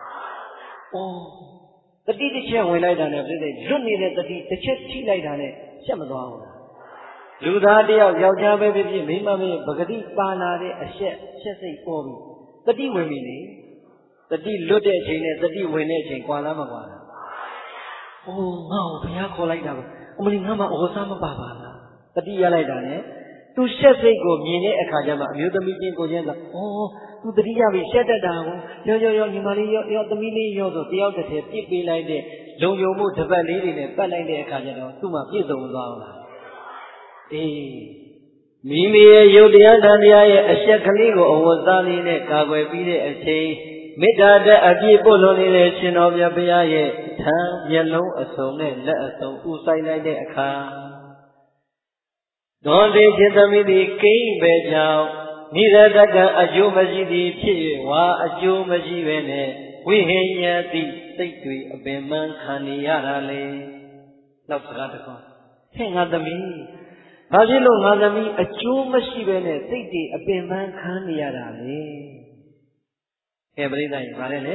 B: တတိတစ်ချက်ဝင်လိုက်တာနဲ့ပြိဿလွတ်နေတဲ့တတိတစ်ချက်ထိလိုက်တာနဲ့ချက်မသွားဘူးလူသားတယောက်ယောက်ျားပဲဖြစ်ဖြစ်မိန်းမပဲပဂတိပါလာတဲ့အချက်စိတ်ပေါ်ပြီတတိဝင်ပြီလေတတိလွတ်တဲ့အချိန်နဲ့တတိဝင်တဲ့အချိန်ကွာလားမကွာလားငါ့ကိုဘုရားခေါ်လိုက်တာပဲအမလီငါမှအဝတ်စားမပါပါလားတတိရလိုက်တာနဲ့သူရှက်စိတ်ကိုမြင်တဲ့အခါကျမှအမျိုးသမီးချင်းကိုချင်းကသူတတိယပြီရှက်တတ်တာကိုရောညီမလေးရောသမီးလေးရောဆိုတယောက်တစ်ထည်ပြစ်ပေးလိုက်တဲ့လုံယုံမှုတစ်ပတ်လေးတွေနဲ့ပတ်လိုက်တဲ့အခါကျတော့သူ့မှာပြည့်စုံသွားအောင်လားအေးမိမိရဲ့ယုတ်တရားတန်တရားရဲ့အရှက်ကလေးကိုအဝတ်စားလေးနဲ့ကာကွယ်ပြီးတဲ့အချိန်မေတ္တာတဲ့အပြည့်ပို့လွန်နေတဲ့ရှင်တော်မြတ်ဘုရားရဲ့ထံမျက်လုံးအစုံနဲ့လက်အစုံဥဆိုင်လိုက်တဲ့အခါဒေါတိจิตသမီးသည်ကိန်းပဲကြောင့်နိရတကအကျိုးမရှိသည်ဖြစ်၍ဝါအကျိုးမရှိပဲနဲ့ဝိဟိယတိစိတ်တွေအပင်ပန်းခံနေရတာလေနောက်စကားတစ်ခုဟဲ့ငါသမီးဘာဖြစ်လို့ငါသမီးအကျိုးမရှိပဲနဲ့စိတ်တွေအပင်ပန်းခံနေရတာလေကဲပရိသတ်ကြီးဗါလဲလေ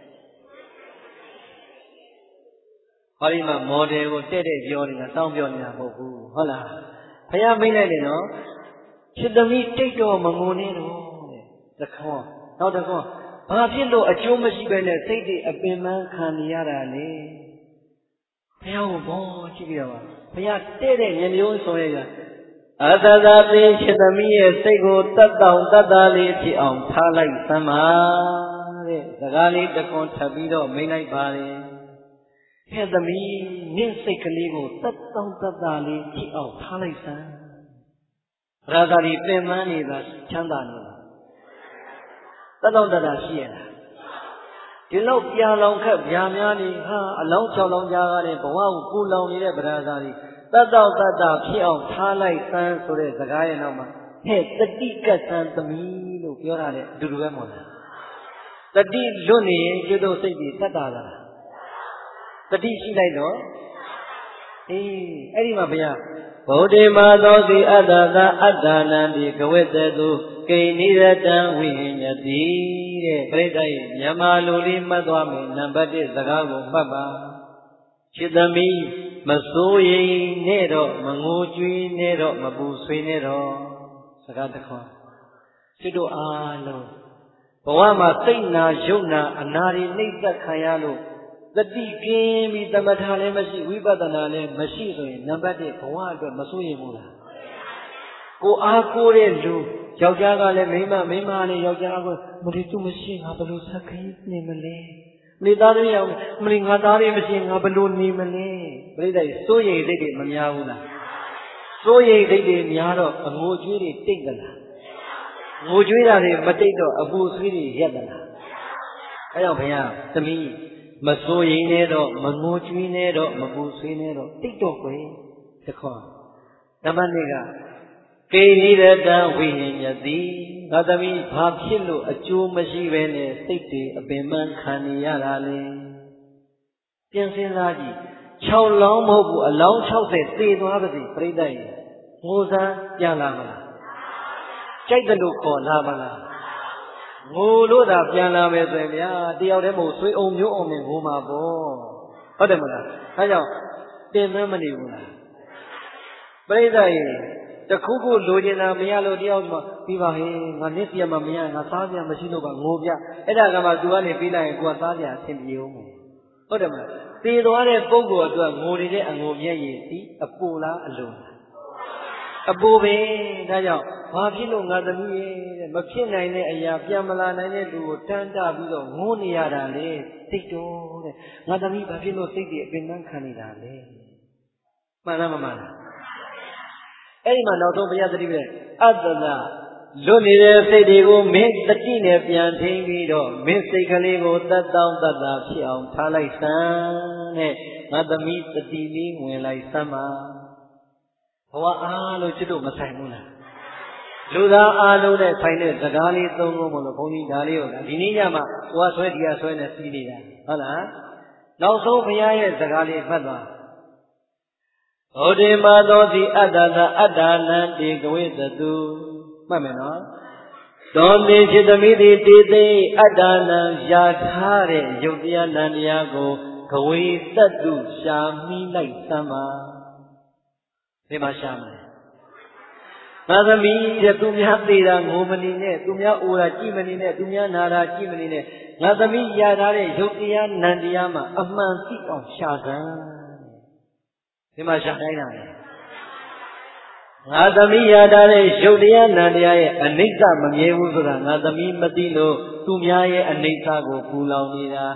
B: ဟောဒီမှာမော်ဒယ်ကိုတဲ့တဲ့ပြောနေတာတောင်းပြောနေတာမဟုတ်ဘူးဟုတ်လားဘုရားမိတ်လိုက်တယ်နော်ချစ်သမီးတိတ်တော့မငုံနဲ့တော့တဲ့တခေါနောက်တခေါဘာဖြစ်လို့အကျိုးမရှိပဲနဲ့စိတ်တွေအပင်ပန်းခံနေရတာလေဘုရားကိုဘောကြည့်ပြီးတော့ဘုရားတဲ့တဲ့ဉာဏ်မျိုးဆိုရအသသာပင်ချစ်သမီးရဲ့စိတ်ကိုတတ်တောင့်တတ်တာလေးဖြစ်အောင်ထားလိုက်သမ်းပါတဲ့စကားလေးတခွန်းထပ်ပြီးတော့မိတ်လိုက်ပါလေဟဲ့သမီးနင့်စိတ်ကလေးကိုတတ်တောင့်တတ်တာလေးဖြစ်အောင်ထားလိုက်စမ်းရာဇာတိပင်ပန်းနေတာချမ်းသာနေတာတတ်တောင့်တတ်တာရှိရလားဒီလောက်ပြာလောင်ခက်ဗျာများနေဟာအလောင်း၆လောင်းကြားကားနဲ့ဘဝကိုပူလောင်နေတဲ့ဗရာဇာတိတတ်တောင့်တတ်တာဖြစ်အောင်ထားလိုက်စမ်းဆိုတဲ့စကားရဲ့နောက်မှာဟဲ့တတိကတ်စမ်းသမီးလို့ပြောတာလေအတူတူပဲမို့လားတတိလွတ်နေရင်ကျွတ်တို့စိတ်ကြီးတတ်တာလားတတိရှိလိုက်တော့အေးအဲ့ဒီမှာဘုရားဗုဒ္ဓမာသောစီအတ္တသာအတ္တနံဒီကဝိတ္တုကိနိရတံဝိဟိညတိတဲ့ပြိဿရဲ့မြန်မာလူလေးမှတ်သွားမယ်နံပါတ်1စကားကိုမှတ်ပါချစ်သမီးမစိုးရိမ်နဲ့တော့မငိုကြွေးနဲ့တော့မပူဆွေးနဲ့တော့စကားတစ်ခွန်းချစ်တို့အားလုံးဘဝမှာစိတ်နာယုတ်နာအနာတွေနှိမ့်သက်ခံရလို့တတိကင်းပြီးသမထလည်းမရှိဝိပဿနာလည်းမရှိဆိုရင်နံပါတ်1ဘဝအတွက်မစိုးရိမ်ဘူးလားကိုအားကိုးတဲ့လူယောက်ျားကလည်းမိန်းမလည်းယောက်ျားကိုမလီသူမရှိငါဘယ်လိုဆက်ခင်းနေမလဲမိသားစုရောက်မလီငါသားလေးမရှိငါဘယ်လိုနေမလဲပြိတ္တိစိုးရိမ်စိတ်တွေမများဘူးလားစိုးရိမ်စိတ်တွေများတော့အငိုကြွေးတွေတိတ်သလားငိုကြွေးတာတွေမတိတ်တော့အပူဆွေးတွေရက်သလားအဲကြောင့်ဘုရားသမီးမစိုးရိမ်နဲ့တော့မငိုကြွေးနဲ့တော့မပူဆွေးနဲ့တော့တိတ်တော့ကွယ်တခေါနံပါတ်2ကကိနိရတံဝိဟိညတိငါသမီးဘာဖြစ်လို့အကျိုးမရှိပဲနဲ့စိတ်တွေအပင်ပန်းခံနေရတာလဲပြန်စဉ်းစားကြည့်6လောင်းမဟုတ်ဘူးအလောင်း60သေသွားပါစေပြိတ္တရဲ့ငိုစားပြန်လာမလားကြိုက်တယ်လို့ခေါ်လာမလားငိုလို့သာပြန်လာမယ်ဆိုရင်ဗျာတယောက်တည်းမဟုတ်ဆွေးအောင်မျိုးအောင်နဲ့ငိုမှာပေါ့ဟုတ်တယ်မလားအဲကြောင့်တင်မမနေဘူးလားပြိတ္တရဲ့တခုခုလိုချင်တာမရလို့တယောက်မှပြီးပါဟေးငါနစ်ပြမမရငါစားပြမရှိလို့ပါငိုပြအဲ့ဒါကမှ तू ကနေပြီးလိုက်ရင် तू ကစားပြအဆင်ပြေအောင်ဟုတ်တယ်မလားသေသွားတဲ့ပုဂ္ဂိုလ်အတွက်ငိုနေတဲ့အငိုမျက်ရည်ဒီအပူလားအလိုလားအပူပဲဒါကြောင့်ဘာဖြစ်လို့ငါသမီးရဲ့မဖြစ်နိုင်တဲ့အရာပြန်မလာနိုင်တဲ့လူကိုတန်းတပြီးတော့ငိုနေရတာလေစိတ်တော်တဲ့ငါသမီးဘာဖြစ်လို့စိတ်တွေအပင်ပန်းခံနေတာလဲမှန်လားမမှန်လားအဲ့ဒီမှာနောက်ဆုံးဘုရားသတိပြအတ္တသာလွတ်နေတဲ့စိတ်တွေကိုမင်းတတိနဲ့ပြန်ထိန်းပြီးတော့မင်းစိတ်ကလေးကိုတတ်တောင့်တတ်တာဖြစ်အောင်ထားလိုက်စမ်းတဲ့ငါသမီးတတိလေးဝင်လိုက်စမ်းပါဘဝအားလို့ချစ်တို့မဆိုင်ဘူးလားလူသားအားလုံးနဲ့ဆိုင်တဲ့စကားလေးသုံးခုမလို့ဘုန်းကြီးဒါလေးကိုဒီနေ့ညမှာဟိုကဆွဲဒီကဆွဲနဲ့စီးနေတာဟုတ်လားနောက်ဆုံးဘုရားရဲ့စကားလေးမှတ်သွားဩဒေမသောစီအတ္တသာအတ္တနံတေကဝိတတုမှတ်မယ်နော်သောတိจิตသမီးသည်တေသိအတ္တနံယာထားတဲ့ယုတ်တရားနံတရားကိုကဝေတတုရှာမိလိုက်သမ်းပါဒီမှာရှာမယ်ငါသမီးတဲ့သူများသေးတာငိုမနေနဲ့သူများအိုတာကြည့်မနေနဲ့သူများနာတာကြည့်မနေနဲ့ငါသမီးယာထားတဲ့ယုတ်တရားနံတရားမှာအမှန်သိအောင်ရှာစမ်းဒီမှာရှာတိုင်းတာလေငါသမီးရတာတဲ့ရုပ်တရားနာတရားရဲ့အနိစ္စမမြဲဘူးဆိုတာငါသမီးမသိလို့သူများရဲ့အနိစ္စကိုပူလောင်နေတာင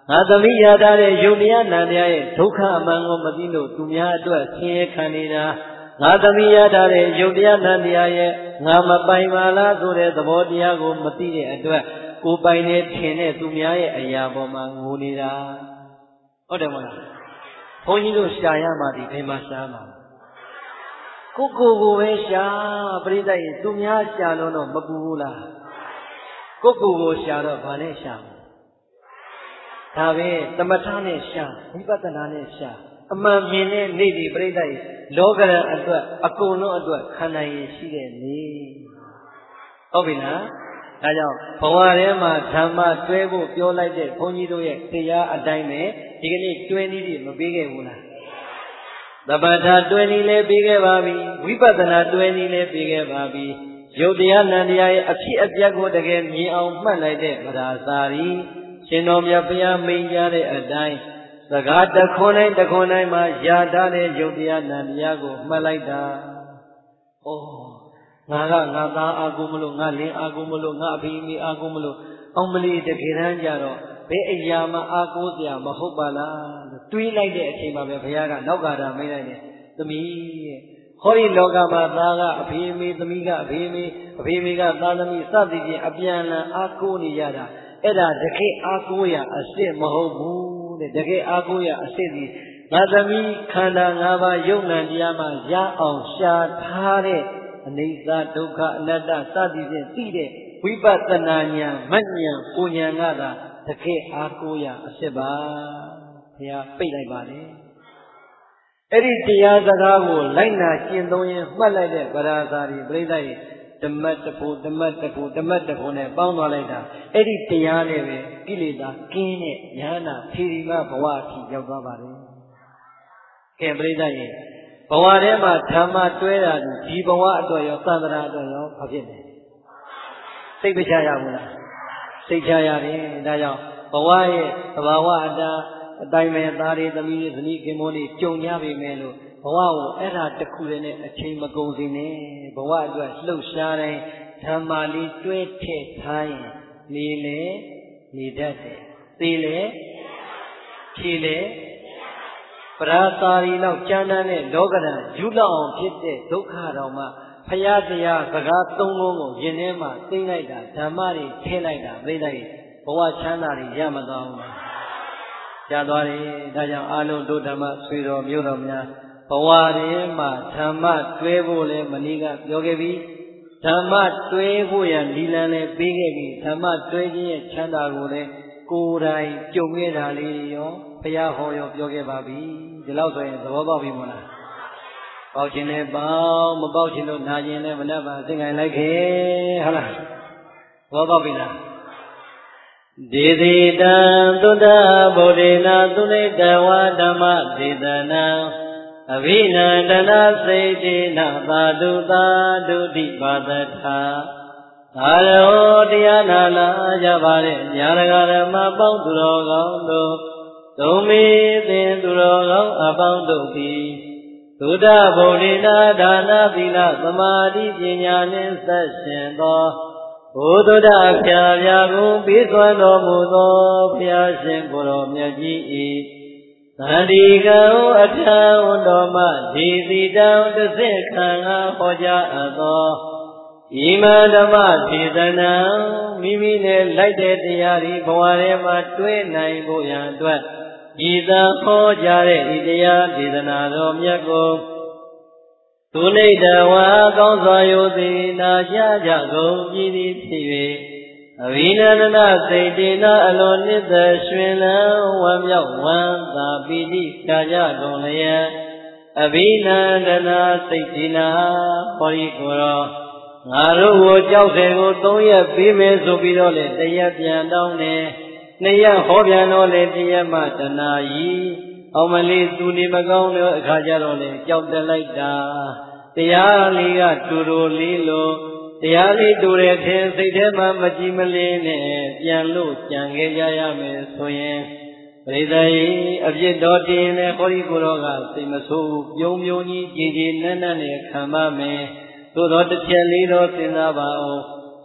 B: ငါသမီးရထားတဲ့ယုတ်တရားနန္တရားရဲ့ဒုက္ခအမှန်ကိုမသိလို့သူများအတွက်ဆင်းရဲခံနေတာငါသမီးရထားတဲ့ယုတ်တရားနန္တရားရဲ့ငါမပိုင်ပါလားဆိုတဲ့သဘောတရားကိုမသိတဲ့အတွက်ကိုယ်ပိုင်နေထင်တဲ့သူများရဲ့အရာပေါ်မှာငိုနေတာဟုတ်တယ်မလားဘုန်းကြီးတို့ရှာရမှာဒီဘယ်မှာရှာမှာကိုပဲရှာပြိတ္တရဲ့သူများရှာလို့တော့မပူဘူးလားကိုရှာတော့ဘာနဲ့ရှာမှာဒါပဲသမထနဲ့ရှာဝိပဿနာနဲ့ရှာအမှန်မြင်တဲ့နေ့ဒီပြိတ္တရဲ့လောကရန်အတွက်အကုန်လုံးအတွက်ခန္ဓာရည်ရှိတဲ့နေ့ဟုတ်ပြီလားဒါကြောင့်ဘဝထဲမှာဓမ္မတွဲဖို့ပြောလိုက်တဲ့ဘုန်းကြီးတို့ရဲ့တရားအတိုင်းပဲဒီကနေ့တွဲနည်းတွေမပေးခဲ့ဘူးလားသမထတွဲနည်းလည်းပေးခဲ့ပါပြီဝိပဿနာတွဲနည်းလည်းပေးခဲ့ပါပြီယုတ်တရားနန္တရားရဲ့အဖြစ်အပျက်ကိုတကယ်မြင်အောင်မှတ်လိုက်တဲ့ဗရာစာရီရှင်တော်မြတ်ဘုရားမိန့်ကြားတဲ့အတိုင်းစကားတခွန်းတိုင်းမှာယာထားတဲ့ယုတ်တရားနန္တရားကိုမှတ်လိုက်တာဩငါသားအာကုမလို့ငါလင်းအာကုမလို့ငါအဖေအမေအာကုမလို့အောင်မလီတကယ်တမ်းကြတော့ဘယ်အရာမှအာကိုးစရာမဟုတ်ပါလားတွေးလိုက်တဲ့အချိန်မှာပဲဘုရားကနောက်ကာတာမိတ်လိုက်တယ်သမီးရဲ့ဟောဒီလောကမှာသားကအဖေအမေသမီးကအဖေအမေကသားသမီးစသည်ဖြင့်အပြန်လန်အာကိုးနေရတာအဲ့ဒါတကယ်အာကိုးရအစ်စ်မဟုတ်ဘူးတဲ့တကယ်အာကိုးရအစ်စ်ဒီငါသမီးခန္ဓာ၅ပါးယုံ nant တရားမှာရအောင်ရှာထားတဲ့အနေစာဒုက္ခအနတ္တစသည်ဖြင့်သိတဲ့ဝိပဿနာဉာဏ်မဉ္ဉဏ်ကိုဉာဏ်ကသာတကယ်အားကိုးရအဖြစ်ပါဘုရားပိတ်လိုက်ပါလေအဲ့ဒီတရားစကားကိုလိုက်နာကျင့်သုံးရင်မှတ်လိုက်တဲ့ဗရာဇာတိပြိဋ္ဌာရဲ့ဓမ္မတဖို့နဲ့ပေါင်းသွားလိုက်တာအဲ့ဒီတရားနဲ့ပဲကိလေသာကင်းတဲ့ဉာဏ်နာဖြေရီမဘဝအထိရောက်သွားပါတယ်ကဲပြိဋ္ဌာရဲ့ဘဝထဲမှာဓမ္မတွဲတာဒီဘဝအတွက်ရောသန္တရာအတွက်ရောဘာဖြစ်လဲစိတ်မချရဘူးလားစိတ်ချရတယ်ဒါကြောင့်ဘဝရဲ့သဘာဝအတိုင်းပဲသားတွေသမီးတွေဇနီးခင်မွန်းတွေကြုံရပြီမဲ့လို့ဘဝကိုအဲ့ဒါတစ်ခုတည်းနဲ့အချိန်မကုန်စေနဲ့ဘဝအတွက်လှုပ်ရှားတိုင်းဓမ္မလေးတွဲထည့်ထားရင်နေလေနေတတ်တယ်သိလေဖြေလေပရာသာရီလောက်ကျမ်းမ်းတဲ့လောကဓာတ်ယူလောက်အောင်ဖြစ်တဲ့ဒုက္ခတော်မှာဖရာတရားစကားသုံးလုံးကိုယင်ထဲမှာသိမ့်လိုက်တာဓမ္မတွေထည့်လိုက်တာပြိဋ္ဌာဘဝချမ်းသာတွေရမသွားဘူးလားရသွားတယ်ဒါကြောင့်အာလုံးတို့ဓမ္မဆွေတော်မျိုးတော်များဘဝထဲမှာဓမ္မတွဲဖို့လဲမနည်းကပြောခဲ့ပြီဓမ္မတွဲဖို့ရနိလန်းလဲပေးခဲ့ပြီဓမ္မတွဲခြင်းရဲ့ချမ်းသာကိုလဲကိုယ်တိုင်ကြုံခဲ့တာလေးရောဘုရားဟောရောပြောခဲ့ပါပြီဒီလောက်ဆိုရင်သဘောပေါက်ပြီမို့လားပေါက်ခြင်းနဲ့ပေါက်မပေါက်ခြင်းလို့နာခြင်းနဲ့မနှက်ပါသိငိုင်းလိုက်ခဲ့ဟုတ်လားသဘောပေါက်ပြီလားဒေတိတံသုဒ္ဓဗုဒ္ဓေနာသုနိတဝါဓမ္မဒေသနာအဘိနန္ဒနာစေတိနာသာဓုသာဓုတိပါဒထာသာရောတရားနာလာကြပါတဲ့ညာရဂဓမ္မပေါင်းသူတော်ကောင်းတို့သုံးမေသင်သူတော်ကောင်းအပေါင်းတို့သည်သုဒ္ဓဗုဒ္ဓေနာဒါနသီလသမာဓိပညာနှင့်ဆက်ရှင်သောဘုဒ္ဓဖြာဖြာကိုပြီးစွမ်းတော်မူသောဘုရားရှင်ကိုယ်တော်မြတ်ကြီး၏သန္တိကံအထံဝန်တော်မှဒီတိတံတစ္ဆေခံငါဟောကြားအပ်သောဤမဓမ္မဒေသနာမိမိနဲ့လိုက်တဲ့တရားဒီဘဝထဲမှာတွဲနိုင်ဖို့ရန်အတွက်ဤသာဟောကြားတဲ့ဤတရားဒေသနာတော်မြတ်ကိုသူနိတဝါကောင်းစွာယုသိနာကြကြကုန်ပြည်သည်ဖြစ်၍အဘိနန္ဒနာစိတ်တေနာအလွန်နှစ်သက်ရွှင်လန်းဝမ်းမြောက်ဝမ်းသာပီတိကြကြကုန်လျက်အဘိနန္ဒနာစိတ်တေနာဟောဒီကိုရောငါတို့ကိုကြောက်တယ်ကို3ရက်ပြီးမယ်ဆိုပြီးတော့လေတရက်ပြန်တောင်းတယ်2ရက်ဟောပြန်တော့လေတရက်မှတနာကြီးအောင်မလေးသူနေမကောင်းတဲ့အခါကျတော့လေကြောက်တက်လိုက်တာတရားလေးကတူတူလေးလို့တရားလေးတူတဲ့ထင်စိတ်ထဲမှာမကြည်မလင်းနဲ့ပြန်လို့ကြံခဲ့ကြရမယ်ဆိုရင်ပရိသေအပြစ်တော်တင်နဲ့ဟောဒီကိုယ်တော်ကစိတ်မဆိုးပြုံပြုံကြီးကြည်ကြည်နက်နက်နဲ့ခံပါမယ်သို့တော်တစ်ချက်လေးတော့စဉ်းစားပါအောင်ဟ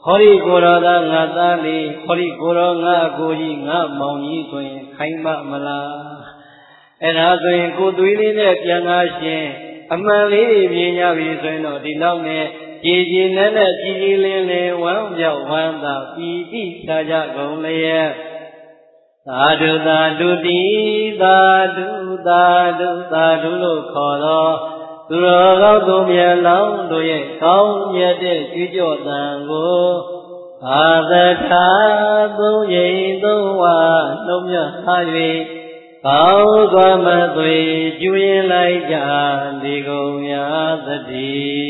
B: ဟောဒီကိုတော်သားငါသားလေးဟောဒီကိုတော်ငါအကိုကြီးငါမောင်ကြီးဆိုရင်ခိုင်းပါမလားအဲ့ဒါဆိုရင်ကိုသွေးလေးနဲ့ပြန်လာရှင်အမှန်လေးမြင်ကြပြီဆိုရင်တော့ဒီလောက်နဲ့ကြည်ကြည်နဲ့ကြည်ကြည်လင်းလင်းဝမ်းမြောက်ဝမ်းသာပီတိသာကြကုန်လျက်သာဓုသာဓုတိသာဓုသာဓုသာဓုလို့ခေါ်တော့သူတော်ကောင်းသူမြတ်လောင်းတို့ရဲ့ကောင်းမြတ်တဲ့ကြွေးကြော်သံကိုအာသထာသုံးရင်သုံးဝနှုတ်မြထား၍ကောင်းစွာမသွေကျွေးလိုက်ကြလေကုန်များသတည်း